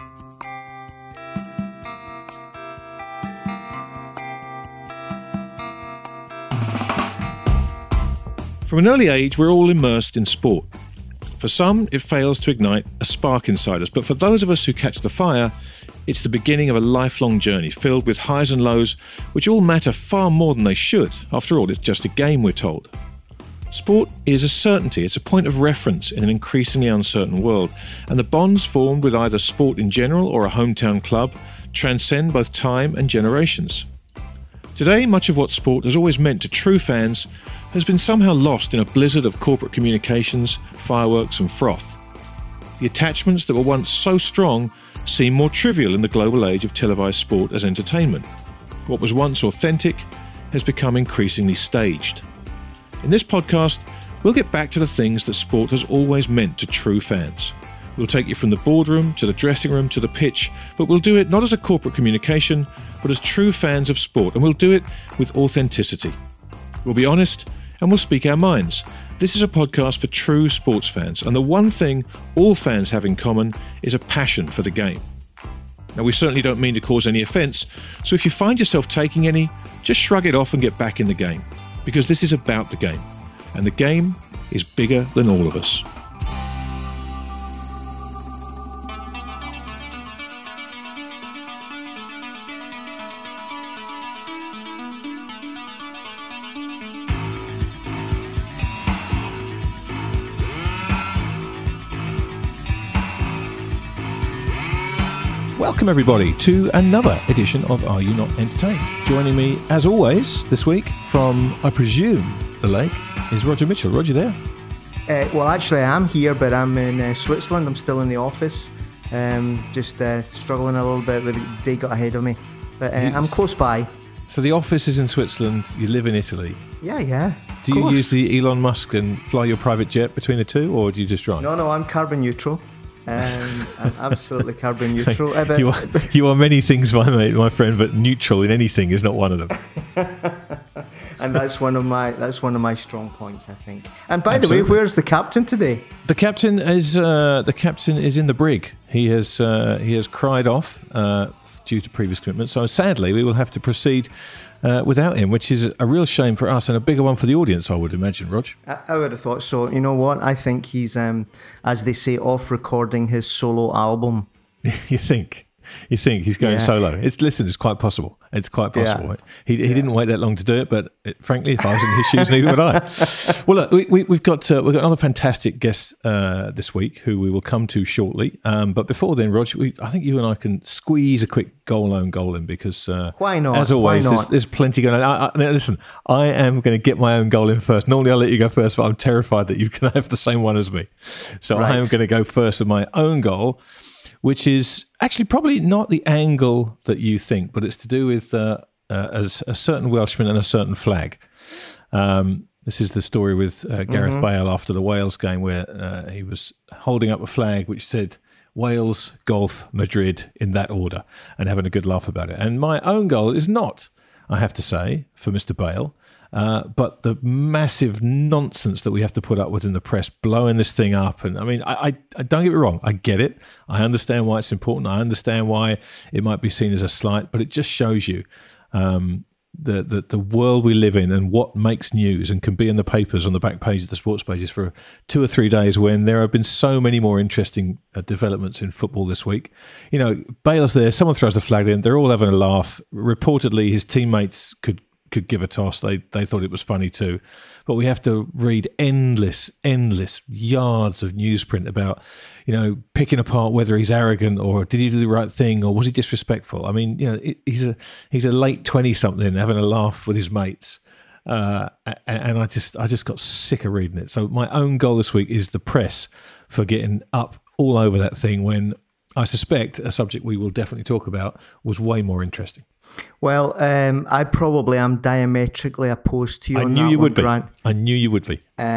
From an early age, we're all immersed in sport. For some, it fails to ignite a spark inside us, but for those of us who catch the fire, it's the beginning of a lifelong journey filled with highs and lows, which all matter far more than they should. After all, it's just a game, we're told. Sport is a certainty, it's a point of reference in an increasingly uncertain world, and the bonds formed with either sport in general or a hometown club transcend both time and generations. Today, much of what sport has always meant to true fans has been somehow lost in a blizzard of corporate communications, fireworks and froth. The attachments that were once so strong seem more trivial in the global age of televised sport as entertainment. What was once authentic has become increasingly staged. In this podcast, we'll get back to the things that sport has always meant to true fans. We'll take you from the boardroom to the dressing room to the pitch, but we'll do it not as a corporate communication, but as true fans of sport, and we'll do it with authenticity. We'll be honest, and we'll speak our minds. This is a podcast for true sports fans, and the one thing all fans have in common is a passion for the game. Now, we certainly don't mean to cause any offence, so if you find yourself taking any, just shrug it off and get back in the game, because this is about the game, and the game is bigger than all of us. Welcome everybody to another edition of Are You Not Entertained? Joining me as always this week from, I presume, the lake is Roger Mitchell. Roger there? Well, actually I am here, but I'm in Switzerland. I'm still in the office. Just struggling a little bit with the day got ahead of me. But I'm close by. So the office is in Switzerland, you live in Italy. Yeah. Do you use the Elon Musk and fly your private jet between the two, or do you just drive? No, I'm carbon neutral. I'm absolutely carbon neutral. You are many things, my friend, but neutral in anything is not one of them. And that's one of my strong points, I think. And by the way, where's the captain today? The captain is in the brig. He has cried off due to previous commitments. So sadly, we will have to proceed without him, which is a real shame for us and a bigger one for the audience, I would imagine, Rog. I would have thought so. You know what? I think he's, as they say, off recording his solo album. You think he's going solo? It's quite possible. It's quite possible. Yeah. He didn't wait that long to do it, but frankly, if I was in his shoes, neither would I. Well, look, we've got another fantastic guest this week who we will come to shortly. But before then, Rog, I think you and I can squeeze a quick goal in because why not? As always, there's plenty going on. Listen, I am going to get my own goal in first. Normally, I'll let you go first, but I'm terrified that you can have the same one as me. So right. I am going to go first with my own goal, which is actually probably not the angle that you think, but it's to do with a certain Welshman and a certain flag. This is the story with Gareth Bale after the Wales game, where he was holding up a flag which said Wales, Golf, Madrid in that order, and having a good laugh about it. And my own goal is not, I have to say, for Mr. Bale, but the massive nonsense that we have to put up with in the press, blowing this thing up. And I mean, I don't get me wrong, I get it. I understand why it's important. I understand why it might be seen as a slight, but it just shows you the world we live in and what makes news and can be in the papers on the back page of the sports pages for 2 or 3 days, when there have been so many more interesting developments in football this week. You know, Bale's there, someone throws the flag in, they're all having a laugh. Reportedly, his teammates could give a toss. They thought it was funny too. But we have to read endless yards of newsprint about, you know, picking apart whether he's arrogant or did he do the right thing or was he disrespectful. I mean, you know, he's a late 20-something having a laugh with his mates. And I just got sick of reading it. So my own goal this week is the press for getting up all over that thing, when I suspect a subject we will definitely talk about was way more interesting. Well, I probably am diametrically opposed to you on that one. I knew you would be.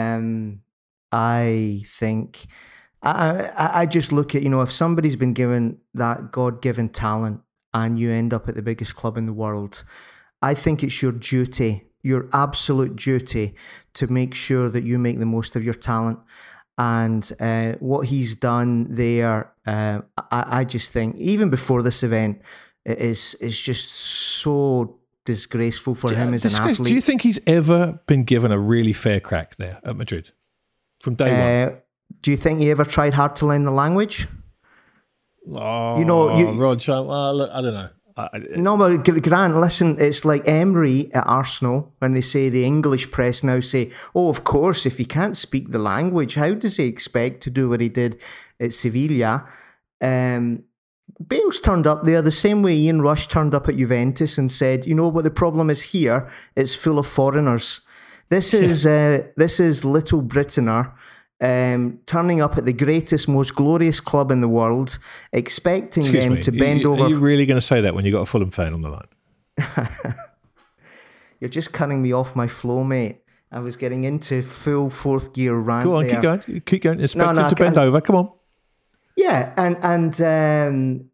I think I just look at, you know, if somebody's been given that God-given talent and you end up at the biggest club in the world, I think it's your duty, your absolute duty, to make sure that you make the most of your talent. And what he's done there, I just think, even before this event, is just so disgraceful for him as an athlete. Do you think he's ever been given a really fair crack there at Madrid from day one? Do you think he ever tried hard to learn the language? Oh, Rog, look, I don't know. No, but Grant, listen, it's like Emery at Arsenal when they say the English press now say, oh, of course, if he can't speak the language, how does he expect to do what he did at Sevilla? Bale's turned up there the same way Ian Rush turned up at Juventus and said, you know what the problem is here? It's full of foreigners. This is Little Britainer turning up at the greatest, most glorious club in the world, expecting to bend over. Are you really going to say that when you got a Fulham fan on the line? You're just cutting me off my flow, mate. I was getting into full fourth gear rant. Go on, there. keep going. Expect him to bend over. Come on. Yeah, and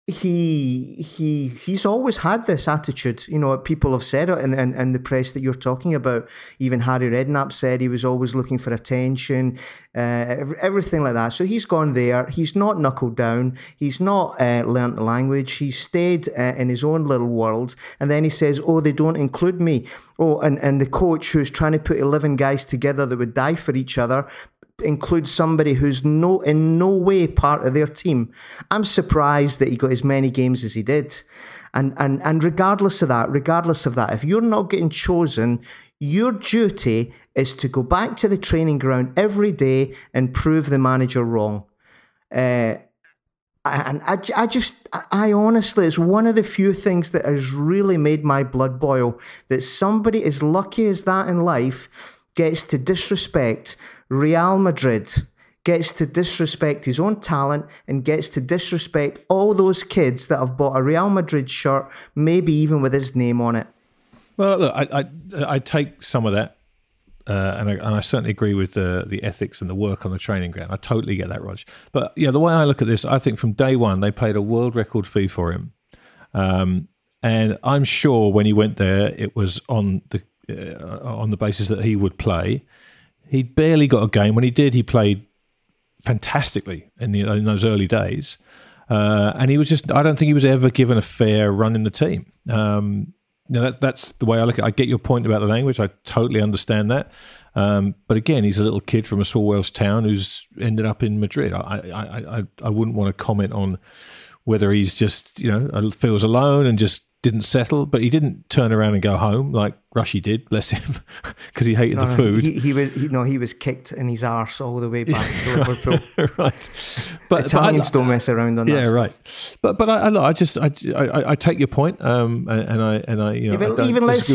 he's always had this attitude. You know, people have said it in the press that you're talking about. Even Harry Redknapp said he was always looking for attention, everything like that. So he's gone there. He's not knuckled down. He's not learnt the language. He's stayed in his own little world. And then he says, oh, they don't include me. Oh, and the coach who's trying to put 11 guys together that would die for each other includes somebody who's in no way part of their team. I'm surprised that he got as many games as he did. And regardless of that, if you're not getting chosen, your duty is to go back to the training ground every day and prove the manager wrong. And I honestly, it's one of the few things that has really made my blood boil, that somebody as lucky as that in life gets to disrespect Real Madrid, gets to disrespect his own talent, and gets to disrespect all those kids that have bought a Real Madrid shirt, maybe even with his name on it. Well, look, I take some of that, and I certainly agree with the ethics and the work on the training ground. I totally get that, Rog. But yeah, the way I look at this, I think from day one they paid a world record fee for him, and I'm sure when he went there, it was on the basis that he would play. He barely got a game. When he did, he played fantastically in those early days. And he was I don't think he was ever given a fair run in the team. That's the way I look at it. I get your point about the language. I totally understand that. But again, he's a little kid from a small Welsh town who's ended up in Madrid. I wouldn't want to comment on whether he's just, feels alone and just didn't settle, but he didn't turn around and go home like Rushy did, bless him, because he hated the food. He was kicked in his arse all the way back to Liverpool. Right, but Italians don't mess around on that. Yeah, right. But I take your point, and I even let's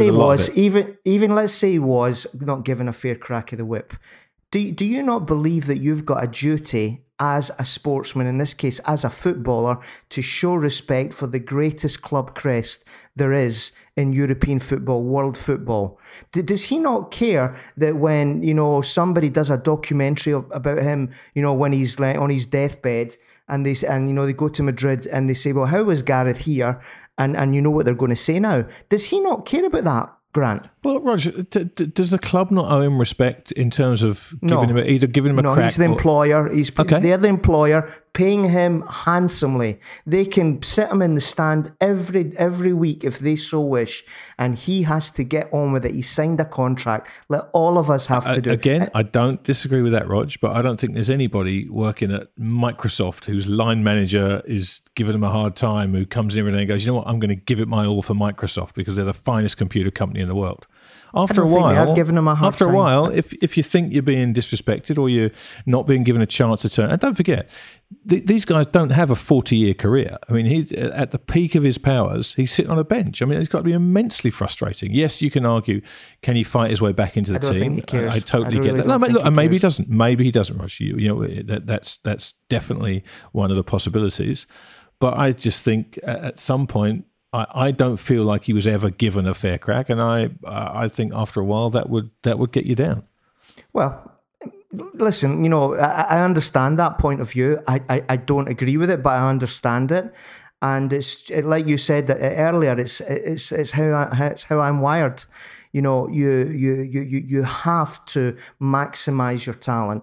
say he was not given a fair crack of the whip. Do you not believe that you've got a duty as a sportsman, in this case as a footballer, to show respect for the greatest club crest there is in European football, world football? Does he not care that when, somebody does a documentary about him, when he's on his deathbed, and they go to Madrid and they say, well, how was Gareth here? And you know what they're going to say now? Does he not care about that, Grant? Well, Roger, does the club not owe him respect in terms of giving him a crack? No, he's the employer. They're the employer, paying him handsomely. They can sit him in the stand every week if they so wish, and he has to get on with it. He signed a contract. Let all of us have to do it. Again, I don't disagree with that, Rog, but I don't think there's anybody working at Microsoft whose line manager is giving him a hard time, who comes in every day and goes, you know what, I'm going to give it my all for Microsoft because they're the finest computer company in the world. After a while, if you think you're being disrespected or you're not being given a chance to turn, and don't forget, these guys don't have a 40-year career. I mean, he's at the peak of his powers. He's sitting on a bench. I mean, it's got to be immensely frustrating. Yes, you can argue, can he fight his way back into the team? Think he cares. I totally get that. No, look, and maybe he doesn't. Maybe he doesn't, Rush. That's definitely one of the possibilities. But I just think at some point, I don't feel like he was ever given a fair crack, and I think after a while that would get you down. Well, listen, I understand that point of view. I don't agree with it, but I understand it, and it's like you said earlier. It's how I'm wired. You have to maximize your talent.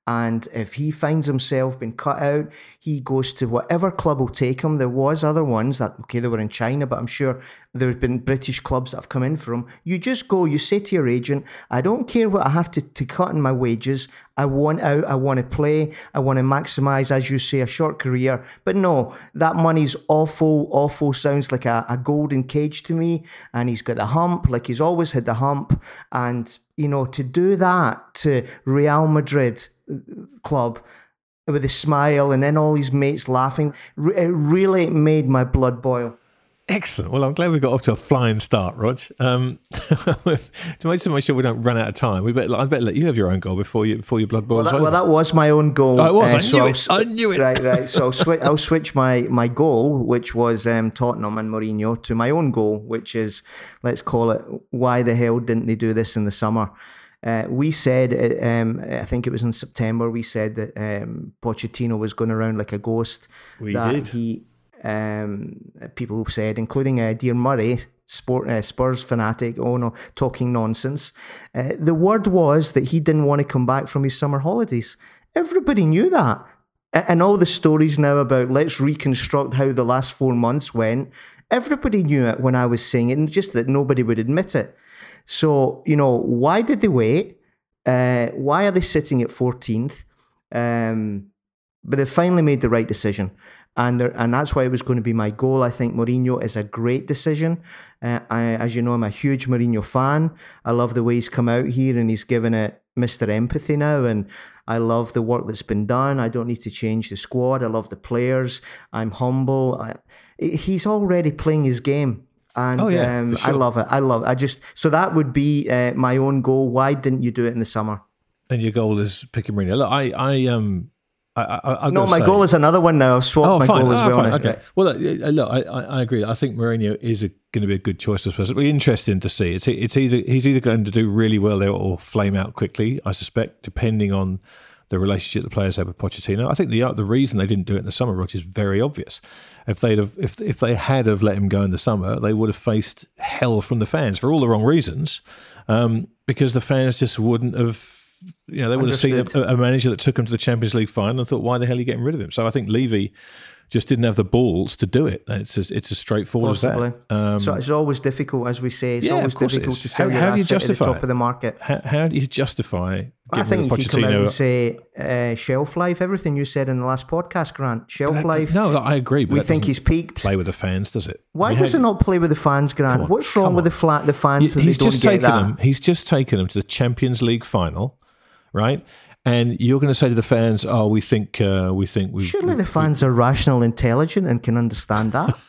And if he finds himself being cut out, he goes to whatever club will take him. There was other ones that, okay, they were in China, but I'm sure there have been British clubs that have come in for him. You just go, you say to your agent, I don't care what I have to cut in my wages. I want out, I want to play, I want to maximise, as you say, a short career. But no, that money's awful, sounds like a golden cage to me. And he's got the hump, like he's always had the hump. And, you know, to do that to Real Madrid club with a smile and then all his mates laughing, it really made my blood boil. Excellent. Well, I'm glad we got off to a flying start, Rog. To make sure we don't run out of time, I better let you have your own goal before your blood boils over. Well, that was my own goal. Oh, it was. I knew it. Right. So I'll switch my goal, which was Tottenham and Mourinho, to my own goal, which is, let's call it, why the hell didn't they do this in the summer? We said, I think it was in September, we said that Pochettino was going around like a ghost. We did. People said, including Dear Murray, Spurs fanatic, talking nonsense. The word was that he didn't want to come back from his summer holidays. Everybody knew that. And all the stories now about let's reconstruct how the last 4 months went, everybody knew it when I was saying it, and just that nobody would admit it. So, you know, why did they wait? Why are they sitting at 14th? But they finally made the right decision. And that's why it was going to be my goal. I think Mourinho is a great decision. As you know, I'm a huge Mourinho fan. I love the way he's come out here and he's given it Mr. Empathy now. And I love the work that's been done. I don't need to change the squad. I love the players. I'm humble. He's already playing his game. And sure. I love it. So that would be my own goal. Why didn't you do it in the summer? And your goal is picking Mourinho. Look, my goal is another one now. I've swapped my goal as well. Fine. Okay. Well, look, I agree. I think Mourinho is going to be a good choice as well. It'll be interesting to see. He's either going to do really well there or flame out quickly, I suspect, depending on the relationship the players have with Pochettino. I think the reason they didn't do it in the summer, Roger, is very obvious. If they had let him go in the summer, they would have faced hell from the fans for all the wrong reasons, because the fans just wouldn't have. You know, they would have seen a manager that took him to the Champions League final and thought, why the hell are you getting rid of him? So I think Levy just didn't have the balls to do it. It's as straightforward as that. So it's always difficult, as we say. It's always difficult to sell your asset at the top of the market. How do you justify I think you could come out and say shelf life, everything you said in the last podcast, Grant. Shelf life. No, I agree. But we think he's peaked. Play with the fans, does it? Why does it not play with the fans, Grant? What's wrong with the fans that they don't get that? He's just taken them to the Champions League final. Right, and you're going to say to the fans, "Oh, we think." Surely the fans are rational, intelligent, and can understand that.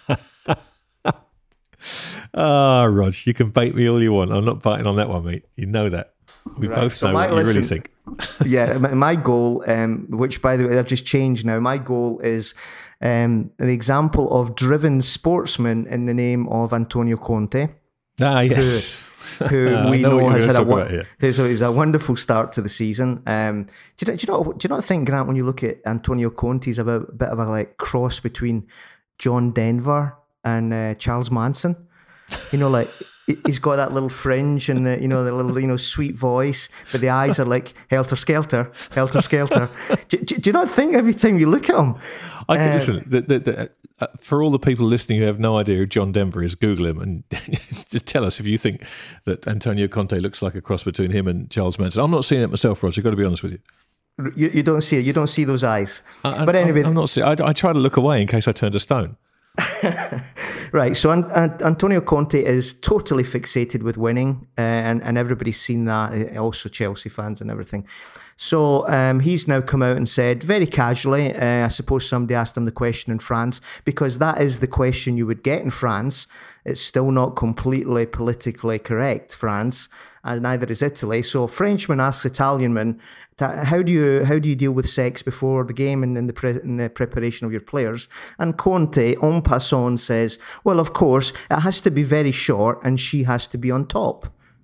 Rog, you can bait me all you want. I'm not biting on that one, mate. You know that. We both know what you really think. Yeah, my goal, which by the way I've just changed now. My goal is an example of driven sportsman in the name of Antonio Conte. Ah, yes. Who we know has had a wonderful start to the season. Do you not think, Grant, when you look at Antonio Conte, he's a bit of a cross between John Denver and Charles Manson? You know, like he's got that little fringe and the little sweet voice, but the eyes are like helter skelter, helter skelter. do you not think every time you look at him? I can listen. For all the people listening who have no idea who John Denver is, Google him and tell us if you think that Antonio Conte looks like a cross between him and Charles Manson. I'm not seeing it myself, Roger. I've got to be honest with you. You don't see it. You don't see those eyes. But anyway, I'm not seeing. I try to look away in case I turned to stone. Right, so Antonio Conte is totally fixated with winning, and everybody's seen that, also Chelsea fans and everything. So he's now come out and said, very casually, I suppose somebody asked him the question in France, because that is the question you would get in France. It's still not completely politically correct, France, and neither is Italy. So a Frenchman asks Italianman, how do you deal with sex before the game and in the preparation of your players? And Conte, en passant, says, well, of course, it has to be very short and she has to be on top.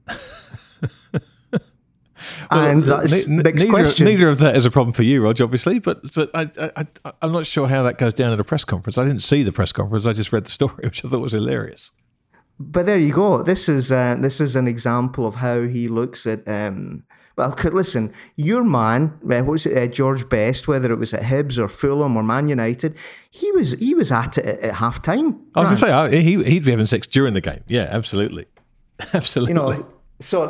And that's next question. Neither of that is a problem for you, Rog, obviously, but I'm not sure how that goes down at a press conference. I didn't see the press conference. I just read the story, which I thought was hilarious. But there you go. This is an example of how he looks at Well, listen, your man, what was it, George Best, whether it was at Hibs or Fulham or Man United, he was at it at half time. I was going to say, he'd be having sex during the game. Yeah, absolutely. Absolutely. You know, so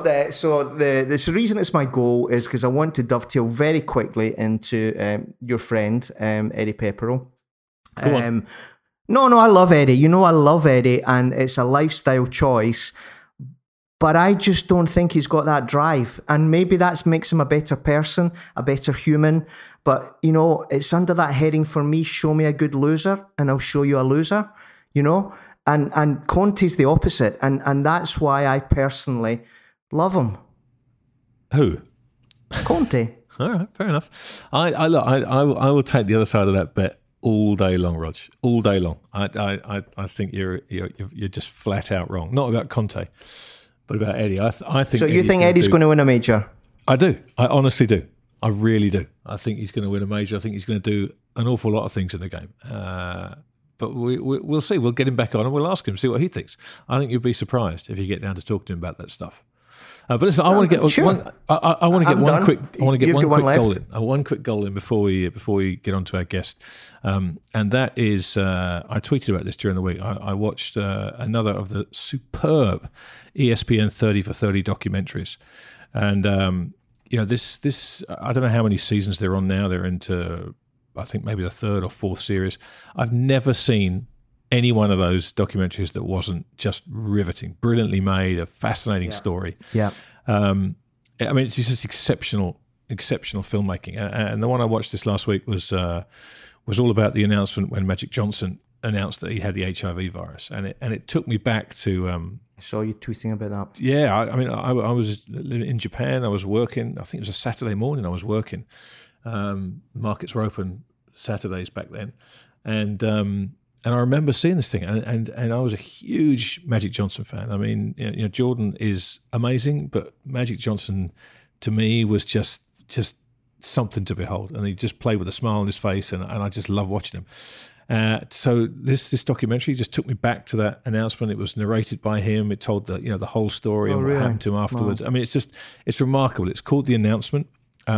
the reason it's my goal is because I want to dovetail very quickly into your friend, Eddie Pepperell. Go on. No, I love Eddie. You know, I love Eddie, and it's a lifestyle choice. But I just don't think he's got that drive. And maybe that makes him a better person, a better human. But, you know, it's under that heading for me, show me a good loser and I'll show you a loser, you know? And Conte's the opposite. And that's why I personally love him. Who? Conte. All right, fair enough. I will take the other side of that bet all day long, Rog. All day long. I think you're just flat out wrong. Not about Conte. But about Eddie, I think. So you think Eddie's going to win a major? I do. I honestly do. I really do. I think he's going to win a major. I think he's going to do an awful lot of things in the game. But we'll see. We'll get him back on and we'll ask him, see what he thinks. I think you'd be surprised if you get down to talk to him about that stuff. But listen, I want to get one. I want to get one quick. I want to get one quick goal in. One quick goal in before we get on to our guest, and that is I tweeted about this during the week. I watched another of the superb ESPN 30 for 30 documentaries, and you know this I don't know how many seasons they're on now. They're into I think maybe the third or fourth series. I've never seen any one of those documentaries that wasn't just riveting, brilliantly made, a fascinating story. Yeah. I mean, it's just exceptional filmmaking. And the one I watched this last week was all about the announcement when Magic Johnson announced that he had the HIV virus, and it took me back to. I saw you tweeting about that. Yeah, I mean, I was in Japan. I was working. I think it was a Saturday morning. I was working. Markets were open Saturdays back then, and I remember seeing this thing, and I was a huge Magic Johnson fan. I mean, you know, Jordan is amazing, but Magic Johnson, to me, was just something to behold. And he just played with a smile on his face, and I just love watching him. So this documentary just took me back to that announcement. It was narrated by him. It told the whole story and what happened to him afterwards. Wow. I mean, it's remarkable. It's called The Announcement.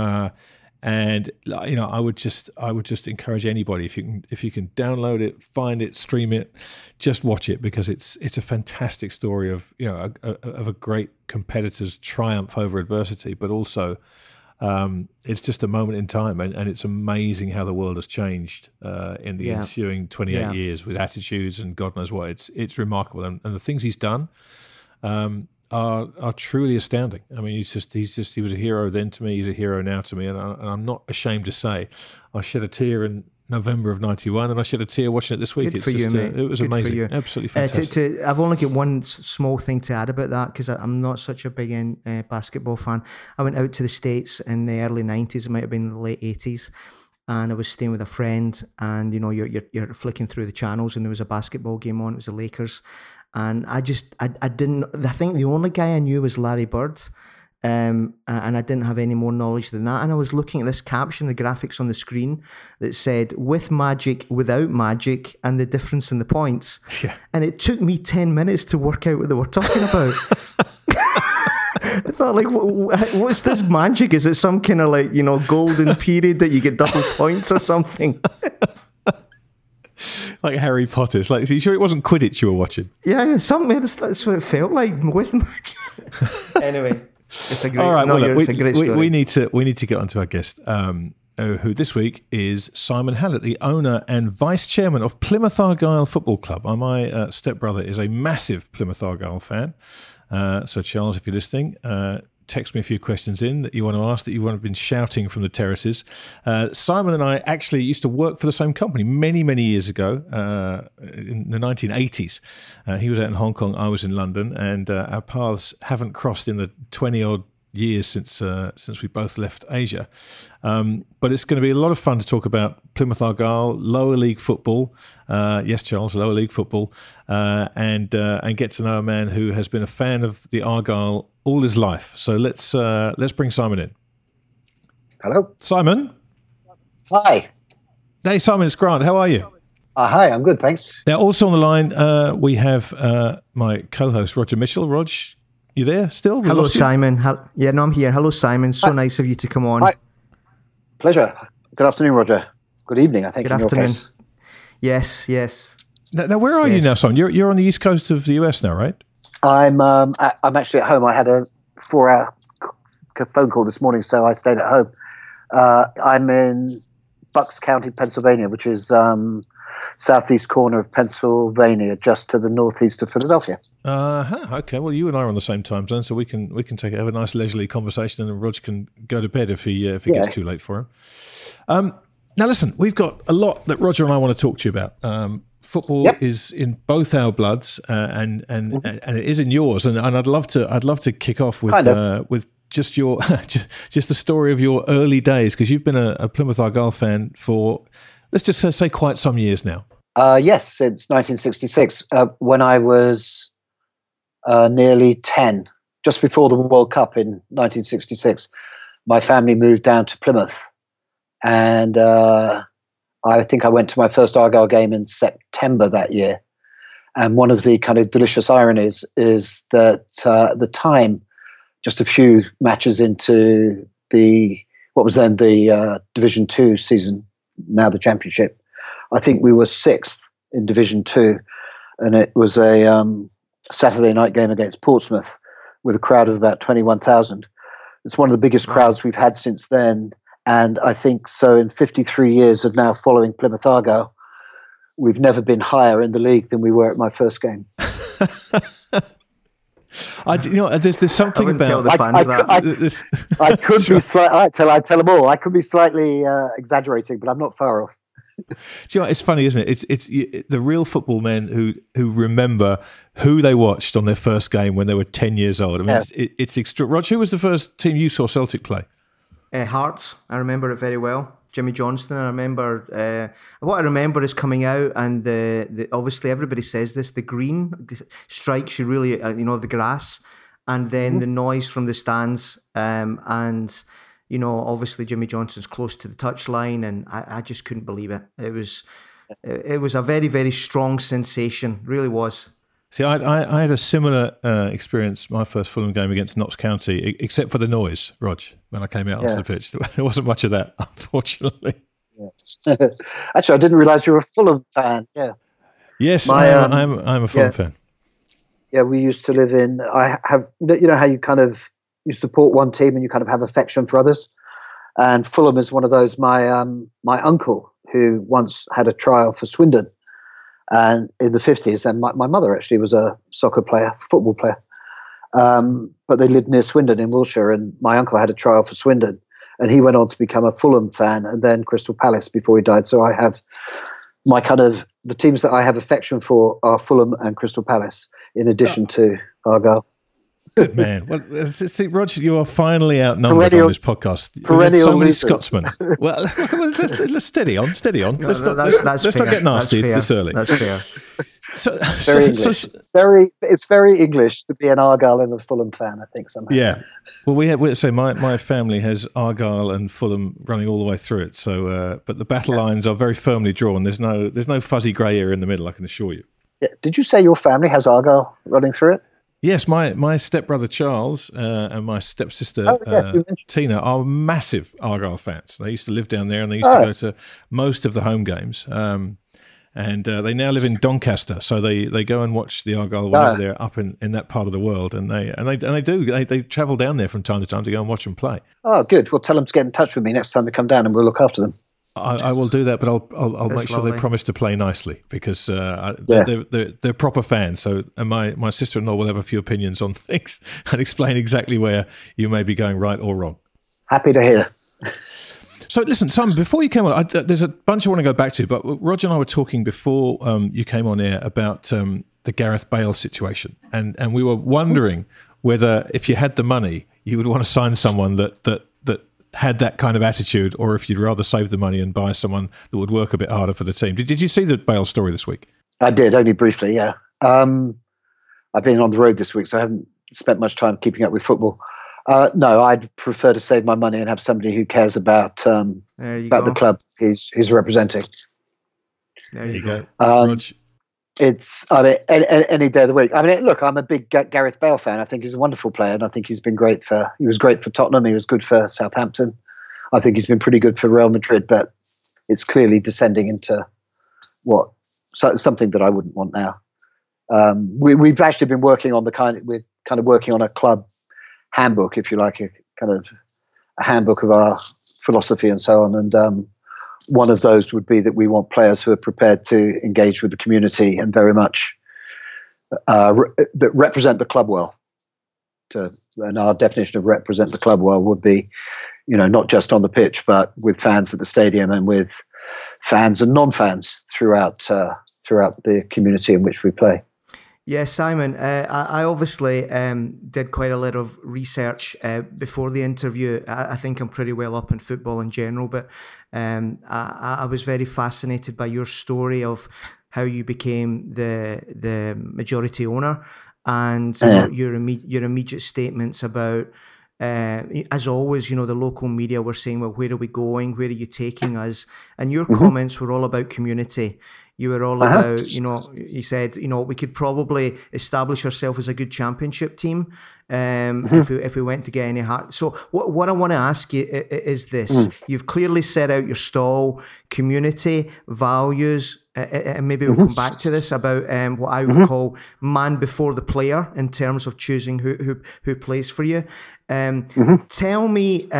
And you know, I would just encourage anybody, if you can download it, find it, stream it, just watch it, because it's a fantastic story of, you know, of a great competitor's triumph over adversity, but also it's just a moment in time, and it's amazing how the world has changed in the ensuing 28 years with attitudes and God knows what. It's remarkable, and the things he's done. Are truly astounding. I mean, he was a hero then to me. He's a hero now to me, and I'm not ashamed to say I shed a tear in November of '91, and I shed a tear watching it this week. Good for you, mate. It was amazing, absolutely fantastic. I've only got one small thing to add about that, because I'm not such a big basketball fan. I went out to the States in the early '90s. It might have been the late '80s. And I was staying with a friend, and you know, you're flicking through the channels, and there was a basketball game on. It was the Lakers, and I didn't. I think the only guy I knew was Larry Bird, and I didn't have any more knowledge than that. And I was looking at this caption, the graphics on the screen that said "with Magic, without Magic," and the difference in the points. Yeah. And it took me 10 minutes to work out what they were talking about. I thought, like, what's this magic? Is it some kind of, like, you know, golden period that you get double points or something? Like Harry Potter. It's like, are you sure it wasn't Quidditch you were watching? Yeah, something. That's what it felt like with magic. Anyway, it's a great. All right, it's a great story. We need to get on to our guest, who this week is Simon Hallett, the owner and vice chairman of Plymouth Argyle Football Club. My stepbrother is a massive Plymouth Argyle fan. So Charles, if you're listening, text me a few questions in that you want to ask, that you want to have been shouting from the terraces. Simon and I actually used to work for the same company many, many years ago, in the 1980s. He was out in Hong Kong, I was in London, and our paths haven't crossed in the 20-odd years since we both left Asia. But it's going to be a lot of fun to talk about Plymouth Argyle, lower league football. Yes, Charles, lower league football, and get to know a man who has been a fan of the Argyle all his life. So let's bring Simon in. Hello, Simon. Hi. Hey, Simon, it's Grant. How are you? Hi, I'm good, thanks. Now, also on the line, we have my co-host Roger Mitchell. Rog, You there still? Hello, Simon. Yeah, no, I'm here. Hello, Simon. So nice of you to come on. Hi. Pleasure. Good afternoon, Roger. Good evening, I think. Good afternoon. Yes. Now, where are you now, Simon? You're on the east coast of the US now, right? I'm actually at home. I had a 4-hour phone call this morning, so I stayed at home. I'm in Bucks County, Pennsylvania, which is southeast corner of Pennsylvania, just to the northeast of Philadelphia. Okay. Well, you and I are on the same time zone, so we can have a nice leisurely conversation, and then Rog can go to bed if he gets too late for him. Now, listen, we've got a lot that Roger and I want to talk to you about. Football is in both our bloods, and it is in yours. And I'd love to kick off with just your just the story of your early days, because you've been a Plymouth Argyle fan for, let's just say, quite some years now. Yes, since 1966, when I was nearly 10, just before the World Cup in 1966. My family moved down to Plymouth, and I think I went to my first Argyle game in September that year. And one of the kind of delicious ironies is that at the time, just a few matches into what was then the Division 2 season, now the Championship, I think we were 6th in Division 2. And it was a Saturday night game against Portsmouth with a crowd of about 21,000. It's one of the biggest crowds we've had since then. And I think so in 53 years of now following Plymouth Argyle, we've never been higher in the league than we were at my first game. There's something about the fans that. I could be slightly. I tell them all. I could be slightly exaggerating, but I'm not far off. Do you know, it's funny, isn't it? It's the real football men who remember who they watched on their first game when they were 10 years old. I mean, it's extra. Roger, who was the first team you saw Celtic play? Hearts. I remember it very well. Jimmy Johnston. I remember. What I remember is coming out, and obviously everybody says this. The green strikes you really, the grass, and then the noise from the stands, and obviously Jimmy Johnston's close to the touchline, and I just couldn't believe it. It was a very, very strong sensation. Really was. See, I had a similar experience, my first Fulham game against Notts County, except for the noise, Rog, when I came out onto the pitch. There wasn't much of that, unfortunately. Yeah. Actually, I didn't realise you were a Fulham fan. Yeah. Yes, I'm a Fulham fan. Yeah, we used to live in, I have, how you support one team and you kind of have affection for others. And Fulham is one of those. My uncle, who once had a trial for Swindon, and in the 50s, and my mother actually was a football player. But they lived near Swindon in Wiltshire, and my uncle had a trial for Swindon, and he went on to become a Fulham fan and then Crystal Palace before he died. So I have the teams that I have affection for are Fulham and Crystal Palace, in addition to Argyle. Good man. Well, see, Roger, you are finally outnumbered on this podcast. Perennial so many losers. Scotsmen. Well, let's steady on. No, let's not get nasty this early. That's fair. It's very English to be an Argyle and a Fulham fan, I think, somehow. Yeah. Well, we say my family has Argyle and Fulham running all the way through it. So, but the battle lines are very firmly drawn. There's no fuzzy grey area in the middle, I can assure you. Yeah. Did you say your family has Argyle running through it? Yes, my stepbrother Charles and my stepsister Tina are massive Argyle fans. They used to live down there, and they used to go to most of the home games. And they now live in Doncaster, so they go and watch the Argyle whenever they're up in that part of the world. And they travel down there from time to time to go and watch them play. Oh, good. Well, tell them to get in touch with me next time they come down, and we'll look after them. I will do that, but I'll make sure they promise to play nicely, because they're proper fans. So, and my sister-in-law will have a few opinions on things and explain exactly where you may be going right or wrong. Happy to hear. So, listen, Simon, before you came on, there's a bunch I want to go back to, but Roger and I were talking before you came on air about the Gareth Bale situation, and we were wondering whether, if you had the money, you would want to sign someone that had that kind of attitude, or if you'd rather save the money and buy someone that would work a bit harder for the team. Did you see the Bale story this week? I did, only briefly, yeah. I've been on the road this week, so I haven't spent much time keeping up with football. No, I'd prefer to save my money and have somebody who cares about the club he's representing. There you go. It's any day of the week. I mean, look, I'm a big Gareth Bale fan. I think he's a wonderful player, and I think he's been great he was great for Tottenham. He was good for Southampton. I think he's been pretty good for Real Madrid, but it's clearly descending into something that I wouldn't want now. We've actually been working on we're kind of working on a club handbook, if you like, a kind of a handbook of our philosophy and so on. And one of those would be that we want players who are prepared to engage with the community and very much that represent the club well. And our definition of represent the club well would be, not just on the pitch, but with fans at the stadium and with fans and non-fans throughout the community in which we play. Yeah, Simon, I obviously did quite a lot of research before the interview. I think I'm pretty well up in football in general, but I was very fascinated by your story of how you became the majority owner and your immediate statements about, as always, the local media were saying, well, where are we going? Where are you taking us? And your comments were all about community. You were all about, you said, we could probably establish ourselves as a good championship team if we went to get any heart. So what I want to ask you is this. You've clearly set out your stall, community, values, and maybe we'll come back to this about what I would call man before the player in terms of choosing who plays for you. Tell me...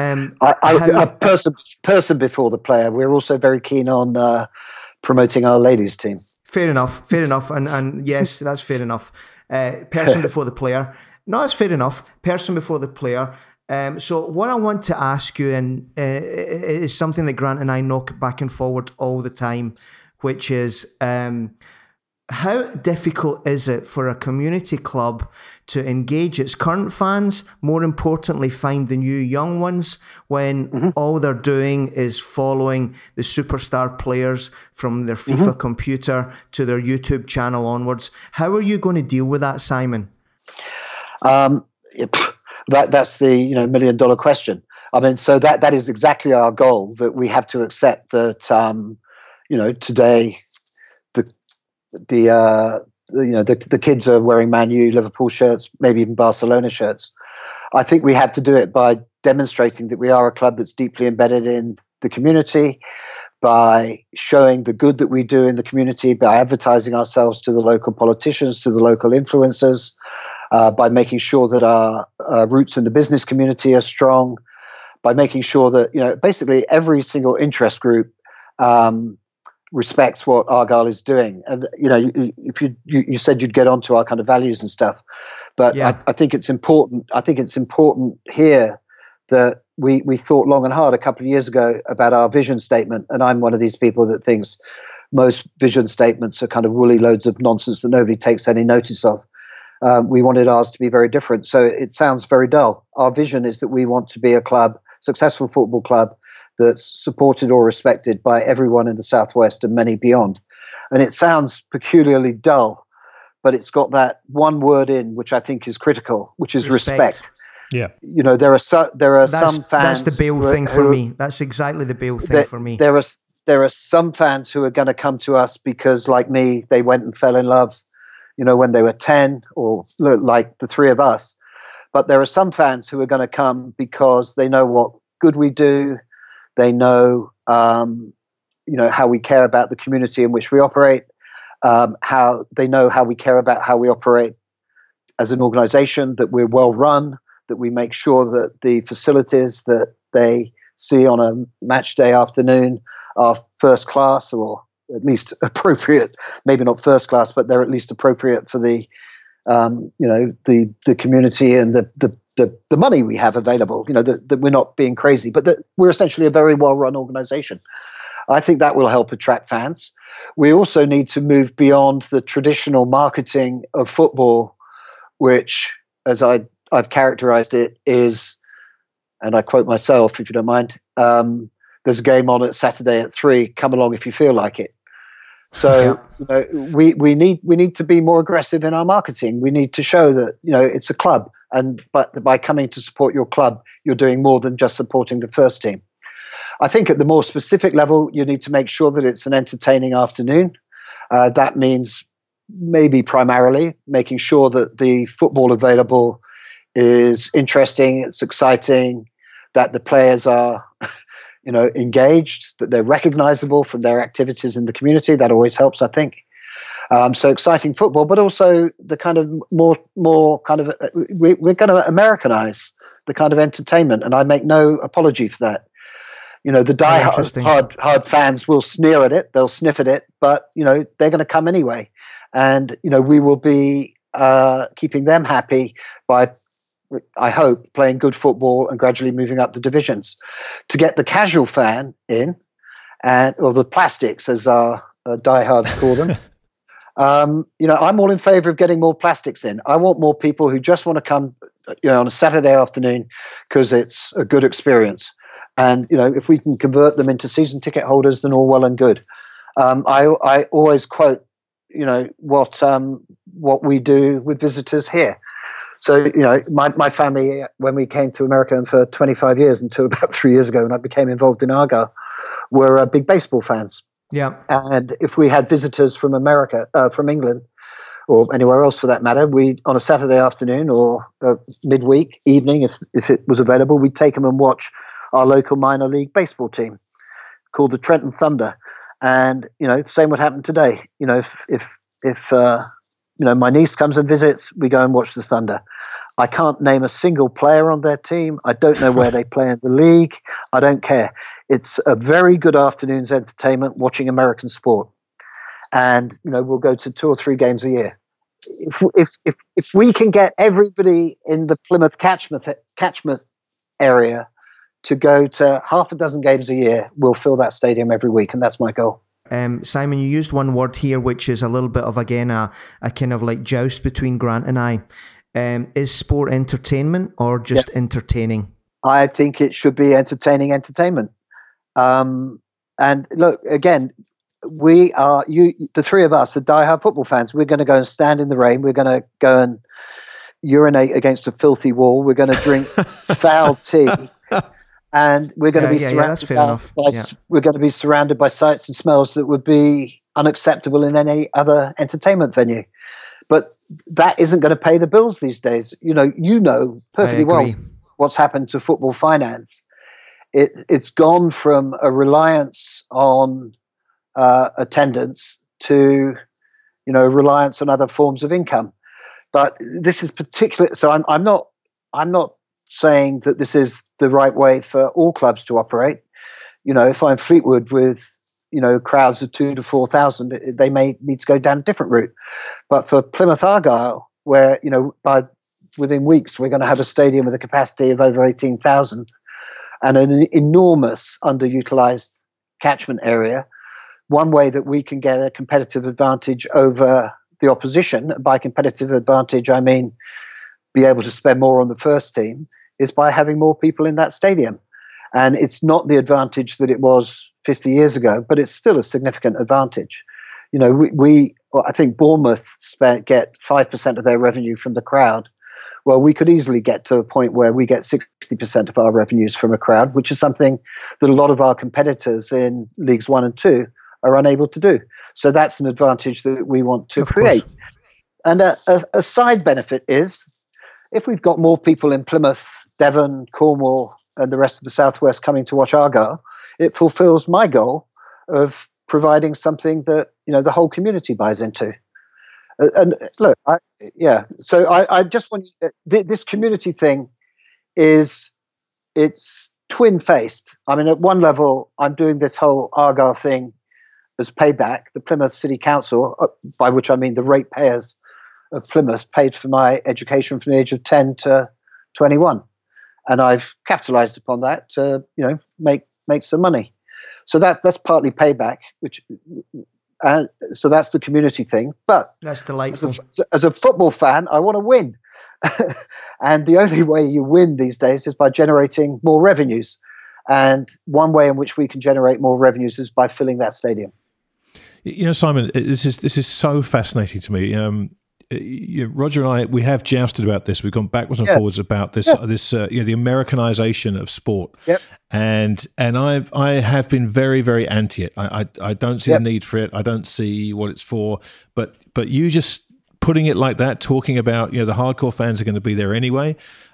person before the player. We're also very keen on... promoting our ladies team. Fair enough. And yes, that's fair enough. Person before the player. No, that's fair enough. Person before the player. So what I want to ask you, and is something that Grant and I knock back and forward all the time, which is how difficult is it for a community club to engage its current fans, more importantly, find the new young ones, when all they're doing is following the superstar players from their FIFA computer to their YouTube channel onwards? How are you going to deal with that, Simon? That's the $1 million question. I mean, so that is exactly our goal, that we have to accept that today the kids are wearing Man U, Liverpool shirts, maybe even Barcelona shirts. I think we have to do it by demonstrating that we are a club that's deeply embedded in the community, by showing the good that we do in the community, by advertising ourselves to the local politicians, to the local influencers, by making sure that our roots in the business community are strong, by making sure that basically every single interest group respects what Argyle is doing. And if you said you'd get onto our kind of values and stuff, but yeah. I think it's important. I think it's important here that we thought long and hard a couple of years ago about our vision statement. And I'm one of these people that thinks most vision statements are kind of woolly loads of nonsense that nobody takes any notice of. We wanted ours to be very different. So it sounds very dull. Our vision is that we want to be a club, successful football club, that's supported or respected by everyone in the Southwest and many beyond. And it sounds peculiarly dull, but it's got that one word in which I think is critical, which is respect. Yeah. There are some fans. That's the Bale thing for me. That's exactly the Bale thing for me. There are some fans who are going to come to us because, like me, they went and fell in love, when they were 10, or like the three of us. But there are some fans who are going to come because they know what good we do. They know, how we care about the community in which we operate. How we care about how we operate as an organisation. That we're well run. That we make sure that the facilities that they see on a match day afternoon are first class, or at least appropriate. Maybe not first class, but they're at least appropriate for the community and the money we have available, that we're not being crazy, but that we're essentially a very well-run organization. I think that will help attract fans. We also need to move beyond the traditional marketing of football, which, as I've characterized it, is, and I quote myself, if you don't mind, there's a game on at Saturday at 3, come along if you feel like it. So we need to be more aggressive in our marketing. We need to show that it's a club, but by coming to support your club, you're doing more than just supporting the first team. I think at the more specific level, you need to make sure that it's an entertaining afternoon. That means maybe primarily making sure that the football available is interesting, it's exciting, that the players are, engaged, that they're recognizable from their activities in the community. That always helps, I think. So exciting football, but also the kind of more kind of we're going to Americanize the kind of entertainment, and I make no apology for that. The hard fans will sneer at it, they'll sniff at it, but they're going to come anyway, and we will be keeping them happy by, I hope, playing good football and gradually moving up the divisions. To get the casual fan in, or the plastics, as our diehards call them, I'm all in favour of getting more plastics in. I want more people who just want to come, on a Saturday afternoon because it's a good experience. And if we can convert them into season ticket holders, then all well and good. I always quote, what we do with visitors here. So, my family, when we came to America, and for 25 years until about 3 years ago when I became involved in Argyle, were big baseball fans. Yeah. And if we had visitors from America, from England, or anywhere else for that matter, we, on a Saturday afternoon or midweek evening, if it was available, we'd take them and watch our local minor league baseball team called the Trenton Thunder. And, same would happen today. If my niece comes and visits, we go and watch the Thunder. I can't name a single player on their team. I don't know where they play in the league. I don't care. It's a very good afternoon's entertainment watching American sport. And, we'll go to 2 or 3 games a year. If we can get everybody in the Plymouth catchment area to go to half a dozen games a year, we'll fill that stadium every week. And that's my goal. Simon, you used one word here, which is a little bit of, again, a kind of like joust between Grant and I. Is sport entertainment or just entertaining? I think it should be entertainment. And look, again, we are, the three of us are diehard football fans. We're going to go and stand in the rain. We're going to go and urinate against a filthy wall. We're going to drink foul tea. And we're going to be surrounded we're going to be surrounded by sights and smells that would be unacceptable in any other entertainment venue. But that isn't going to pay the bills these days. You know perfectly well what's happened to football finance. It's gone from a reliance on attendance to a reliance on other forms of income. But this is particular. So I'm not saying that this is the right way for all clubs to operate. If I'm Fleetwood with crowds of 2,000 to 4,000, they may need to go down a different route. But for Plymouth Argyle, where within weeks we're going to have a stadium with a capacity of over 18,000 and an enormous underutilized catchment area, one way that we can get a competitive advantage over the opposition, by competitive advantage I mean be able to spend more on the first team, is by having more people in that stadium. And it's not the advantage that it was 50 years ago, but it's still a significant advantage. I think Bournemouth get 5% of their revenue from the crowd. Well, we could easily get to a point where we get 60% of our revenues from a crowd, which is something that a lot of our competitors in Leagues 1 and 2 are unable to do. So that's an advantage that we want to create. And a side benefit is, if we've got more people in Plymouth, Devon, Cornwall, and the rest of the Southwest coming to watch Argyle, it fulfills my goal of providing something that the whole community buys into. And look, So I just want this community thing it's twin-faced. I mean, at one level, I'm doing this whole Argyle thing as payback. The Plymouth City Council, by which I mean the ratepayers of Plymouth, paid for my education from the age of 10 to 21, and I've capitalised upon that to make some money. So that's partly payback, so that's the community thing. But that's delightful. As a football fan, I want to win, and the only way you win these days is by generating more revenues. And one way in which we can generate more revenues is by filling that stadium. Simon, this is so fascinating to me. Roger and I, we have jousted about this. We've gone backwards and forwards about this. The Americanization of sport. Yep. And I have been very, very anti it. I don't see the need for it. I don't see what it's for. But you just putting it like that, talking about the hardcore fans are going to be there anyway.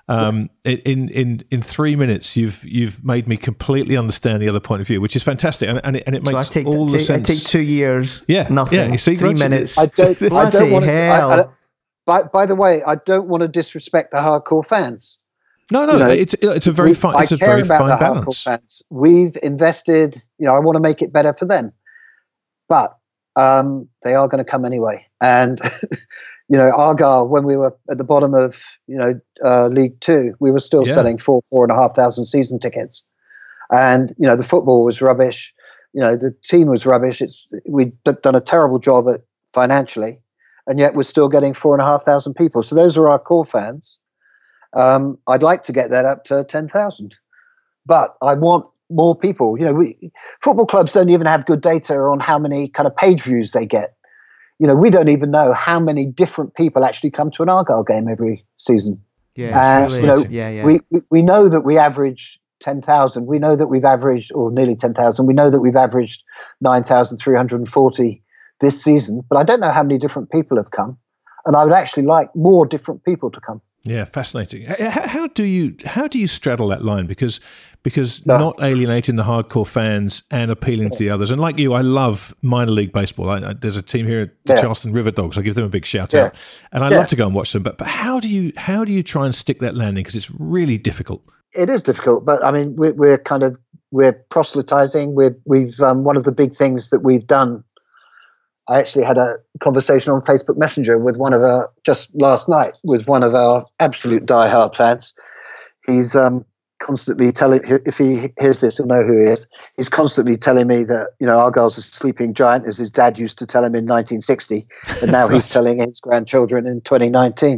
In 3 minutes, you've made me completely understand the other point of view, which is fantastic, and it makes all the sense. I take 2 years. Yeah, nothing. Yeah, you see, 3 minutes. I don't want to. By the way, I don't want to disrespect the hardcore fans. No, it's a very fine. It's a very fine balance. Fans. We've invested. I want to make it better for them, but they are going to come anyway. And Argyle, when we were at the bottom of League Two, we were still selling 4,500 season tickets, and the football was rubbish. The team was rubbish. We'd done a terrible job at financially, and yet we're still getting 4,500 people. So those are our core fans. I'd like to get that up to 10,000, but I want more people. Football clubs don't even have good data on how many kind of page views they get. We don't even know how many different people actually come to an Argyle game every season. Yeah, we know that we average 10,000. We know that we've averaged, or nearly 10,000. We know that we've averaged 9,340 this season, but I don't know how many different people have come, and I would actually like more different people to come. Yeah, fascinating. How do you straddle that line? Because not alienating the hardcore fans and appealing to the others. And like you, I love minor league baseball. There's a team here, the Charleston River Dogs. I give them a big shout out, and I love to go and watch them. But how do you try and stick that landing? Because it's really difficult. It is difficult, but I mean, we're proselytizing. We've one of the big things that we've done. I actually had a conversation on Facebook Messenger with just last night, with one of our absolute diehard fans. He's constantly telling, if he hears this, he'll know who he is. He's constantly telling me that, Argyle's a sleeping giant, as his dad used to tell him in 1960, and now he's telling his grandchildren in 2019.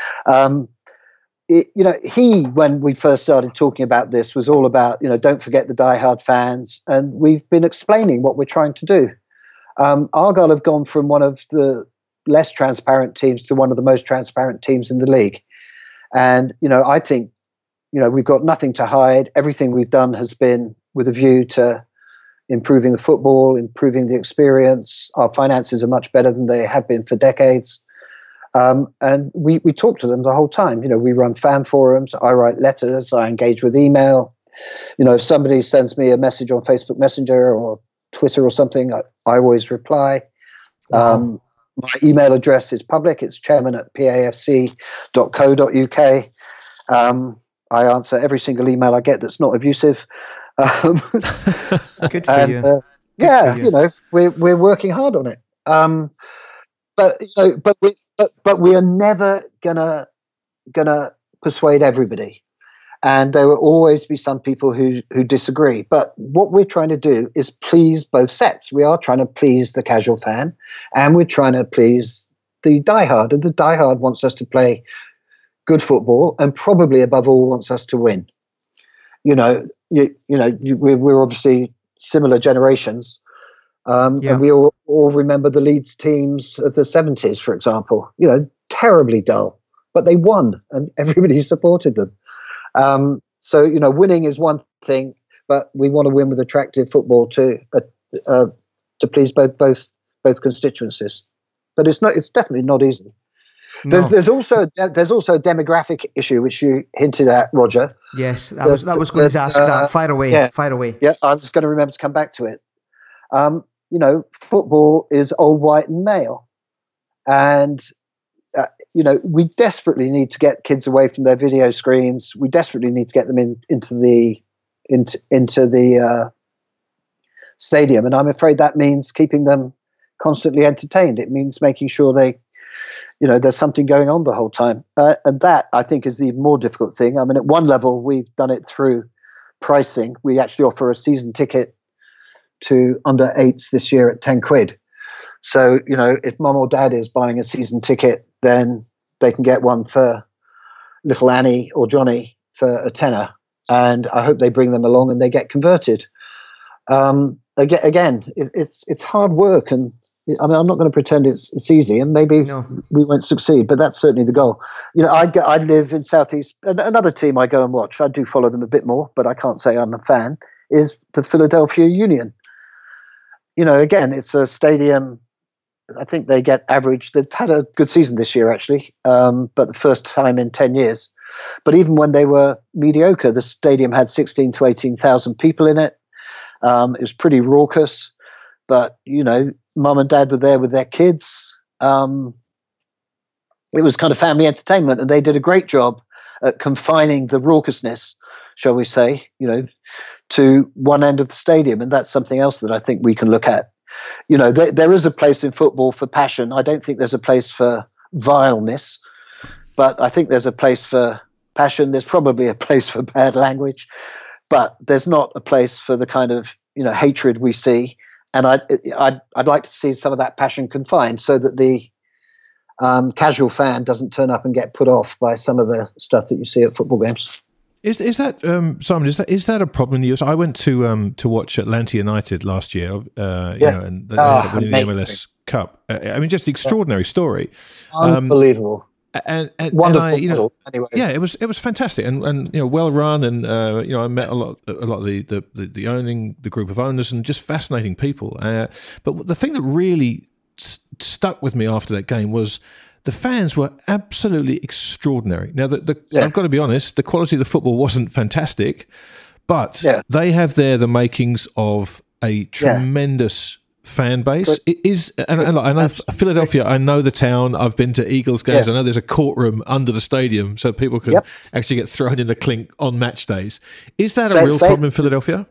When we first started talking about this, was all about, don't forget the diehard fans, and we've been explaining what we're trying to do. Argyle have gone from one of the less transparent teams to one of the most transparent teams in the league. And, I think, we've got nothing to hide. Everything we've done has been with a view to improving the football, improving the experience. Our finances are much better than they have been for decades. And we talk to them the whole time. We run fan forums. I write letters. I engage with email. If somebody sends me a message on Facebook Messenger or Twitter or something, I always reply. My email address is public. It's chairman@pafc.co.uk. I answer every single email I get that's not abusive. Good for you. We're working hard on it. But we are never gonna persuade everybody. And there will always be some people who disagree. But what we're trying to do is please both sets. We are trying to please the casual fan, and we're trying to please the diehard. And the diehard wants us to play good football, and probably above all wants us to win. We're obviously similar generations, and we all remember the Leeds teams of the 70s, for example. Terribly dull, but they won, and everybody supported them. Winning is one thing, but we want to win with attractive football to please both constituencies. But it's definitely not easy. No. There's also a demographic issue which you hinted at, Roger. Yes, that was going to ask that. Fire away. Yeah, fire away. Yeah, I'm just going to remember to come back to it. Football is old, white, and male, and we desperately need to get kids away from their video screens. We desperately need to get them into the stadium, and I'm afraid that means keeping them constantly entertained. It means making sure there's something going on the whole time, and that, I think, is the even more difficult thing. I mean, at one level, we've done it through pricing. We actually offer a season ticket to under 8s this year at £10. So, if mum or dad is buying a season ticket, then they can get one for little Annie or Johnny for a tenner. And I hope they bring them along and they get converted. Again, it's hard work. And, I mean, I'm not going to pretend it's easy, and maybe we won't succeed, but that's certainly the goal. You know, I live in Southeast. Another team I go and watch, I do follow them a bit more, but I can't say I'm a fan, is the Philadelphia Union. You know, again, it's a stadium. I think they get average. They've had a good season this year, actually, but the first time in 10 years. But even when they were mediocre, the stadium had 16 to 18,000 people in it. It was pretty raucous, but, you know, mum and dad were there with their kids. It was kind of family entertainment, and they did a great job at confining the raucousness, shall we say, you know, to one end of the stadium. And that's something else that I think we can look at. You know, there is a place in football for passion. I don't think there's a place for vileness, but I think there's a place for passion. There's probably a place for bad language, but there's not a place for the kind of, you know, hatred we see. And I'd like to see some of that passion confined so that the casual fan doesn't turn up and get put off by some of the stuff that you see at football games. Is that Simon? Is that a problem in the US? I went to watch Atlanta United last year. You know, and they ended up winning the MLS Cup. I mean, just extraordinary story. Unbelievable. And wonderful, and I, you know, anyways. Yeah, it was fantastic, and you know, well run, and you know, I met a lot of the owning, the group of owners, and just fascinating people. But the thing that really stuck with me after that game was the fans were absolutely extraordinary. Now, I've got to be honest, the quality of the football wasn't fantastic, but they have there the makings of a tremendous fan base. It is, and I know Philadelphia, I know the town, I've been to Eagles games, I know there's a courtroom under the stadium so people can actually get thrown in the clink on match days. Is that a real problem in Philadelphia?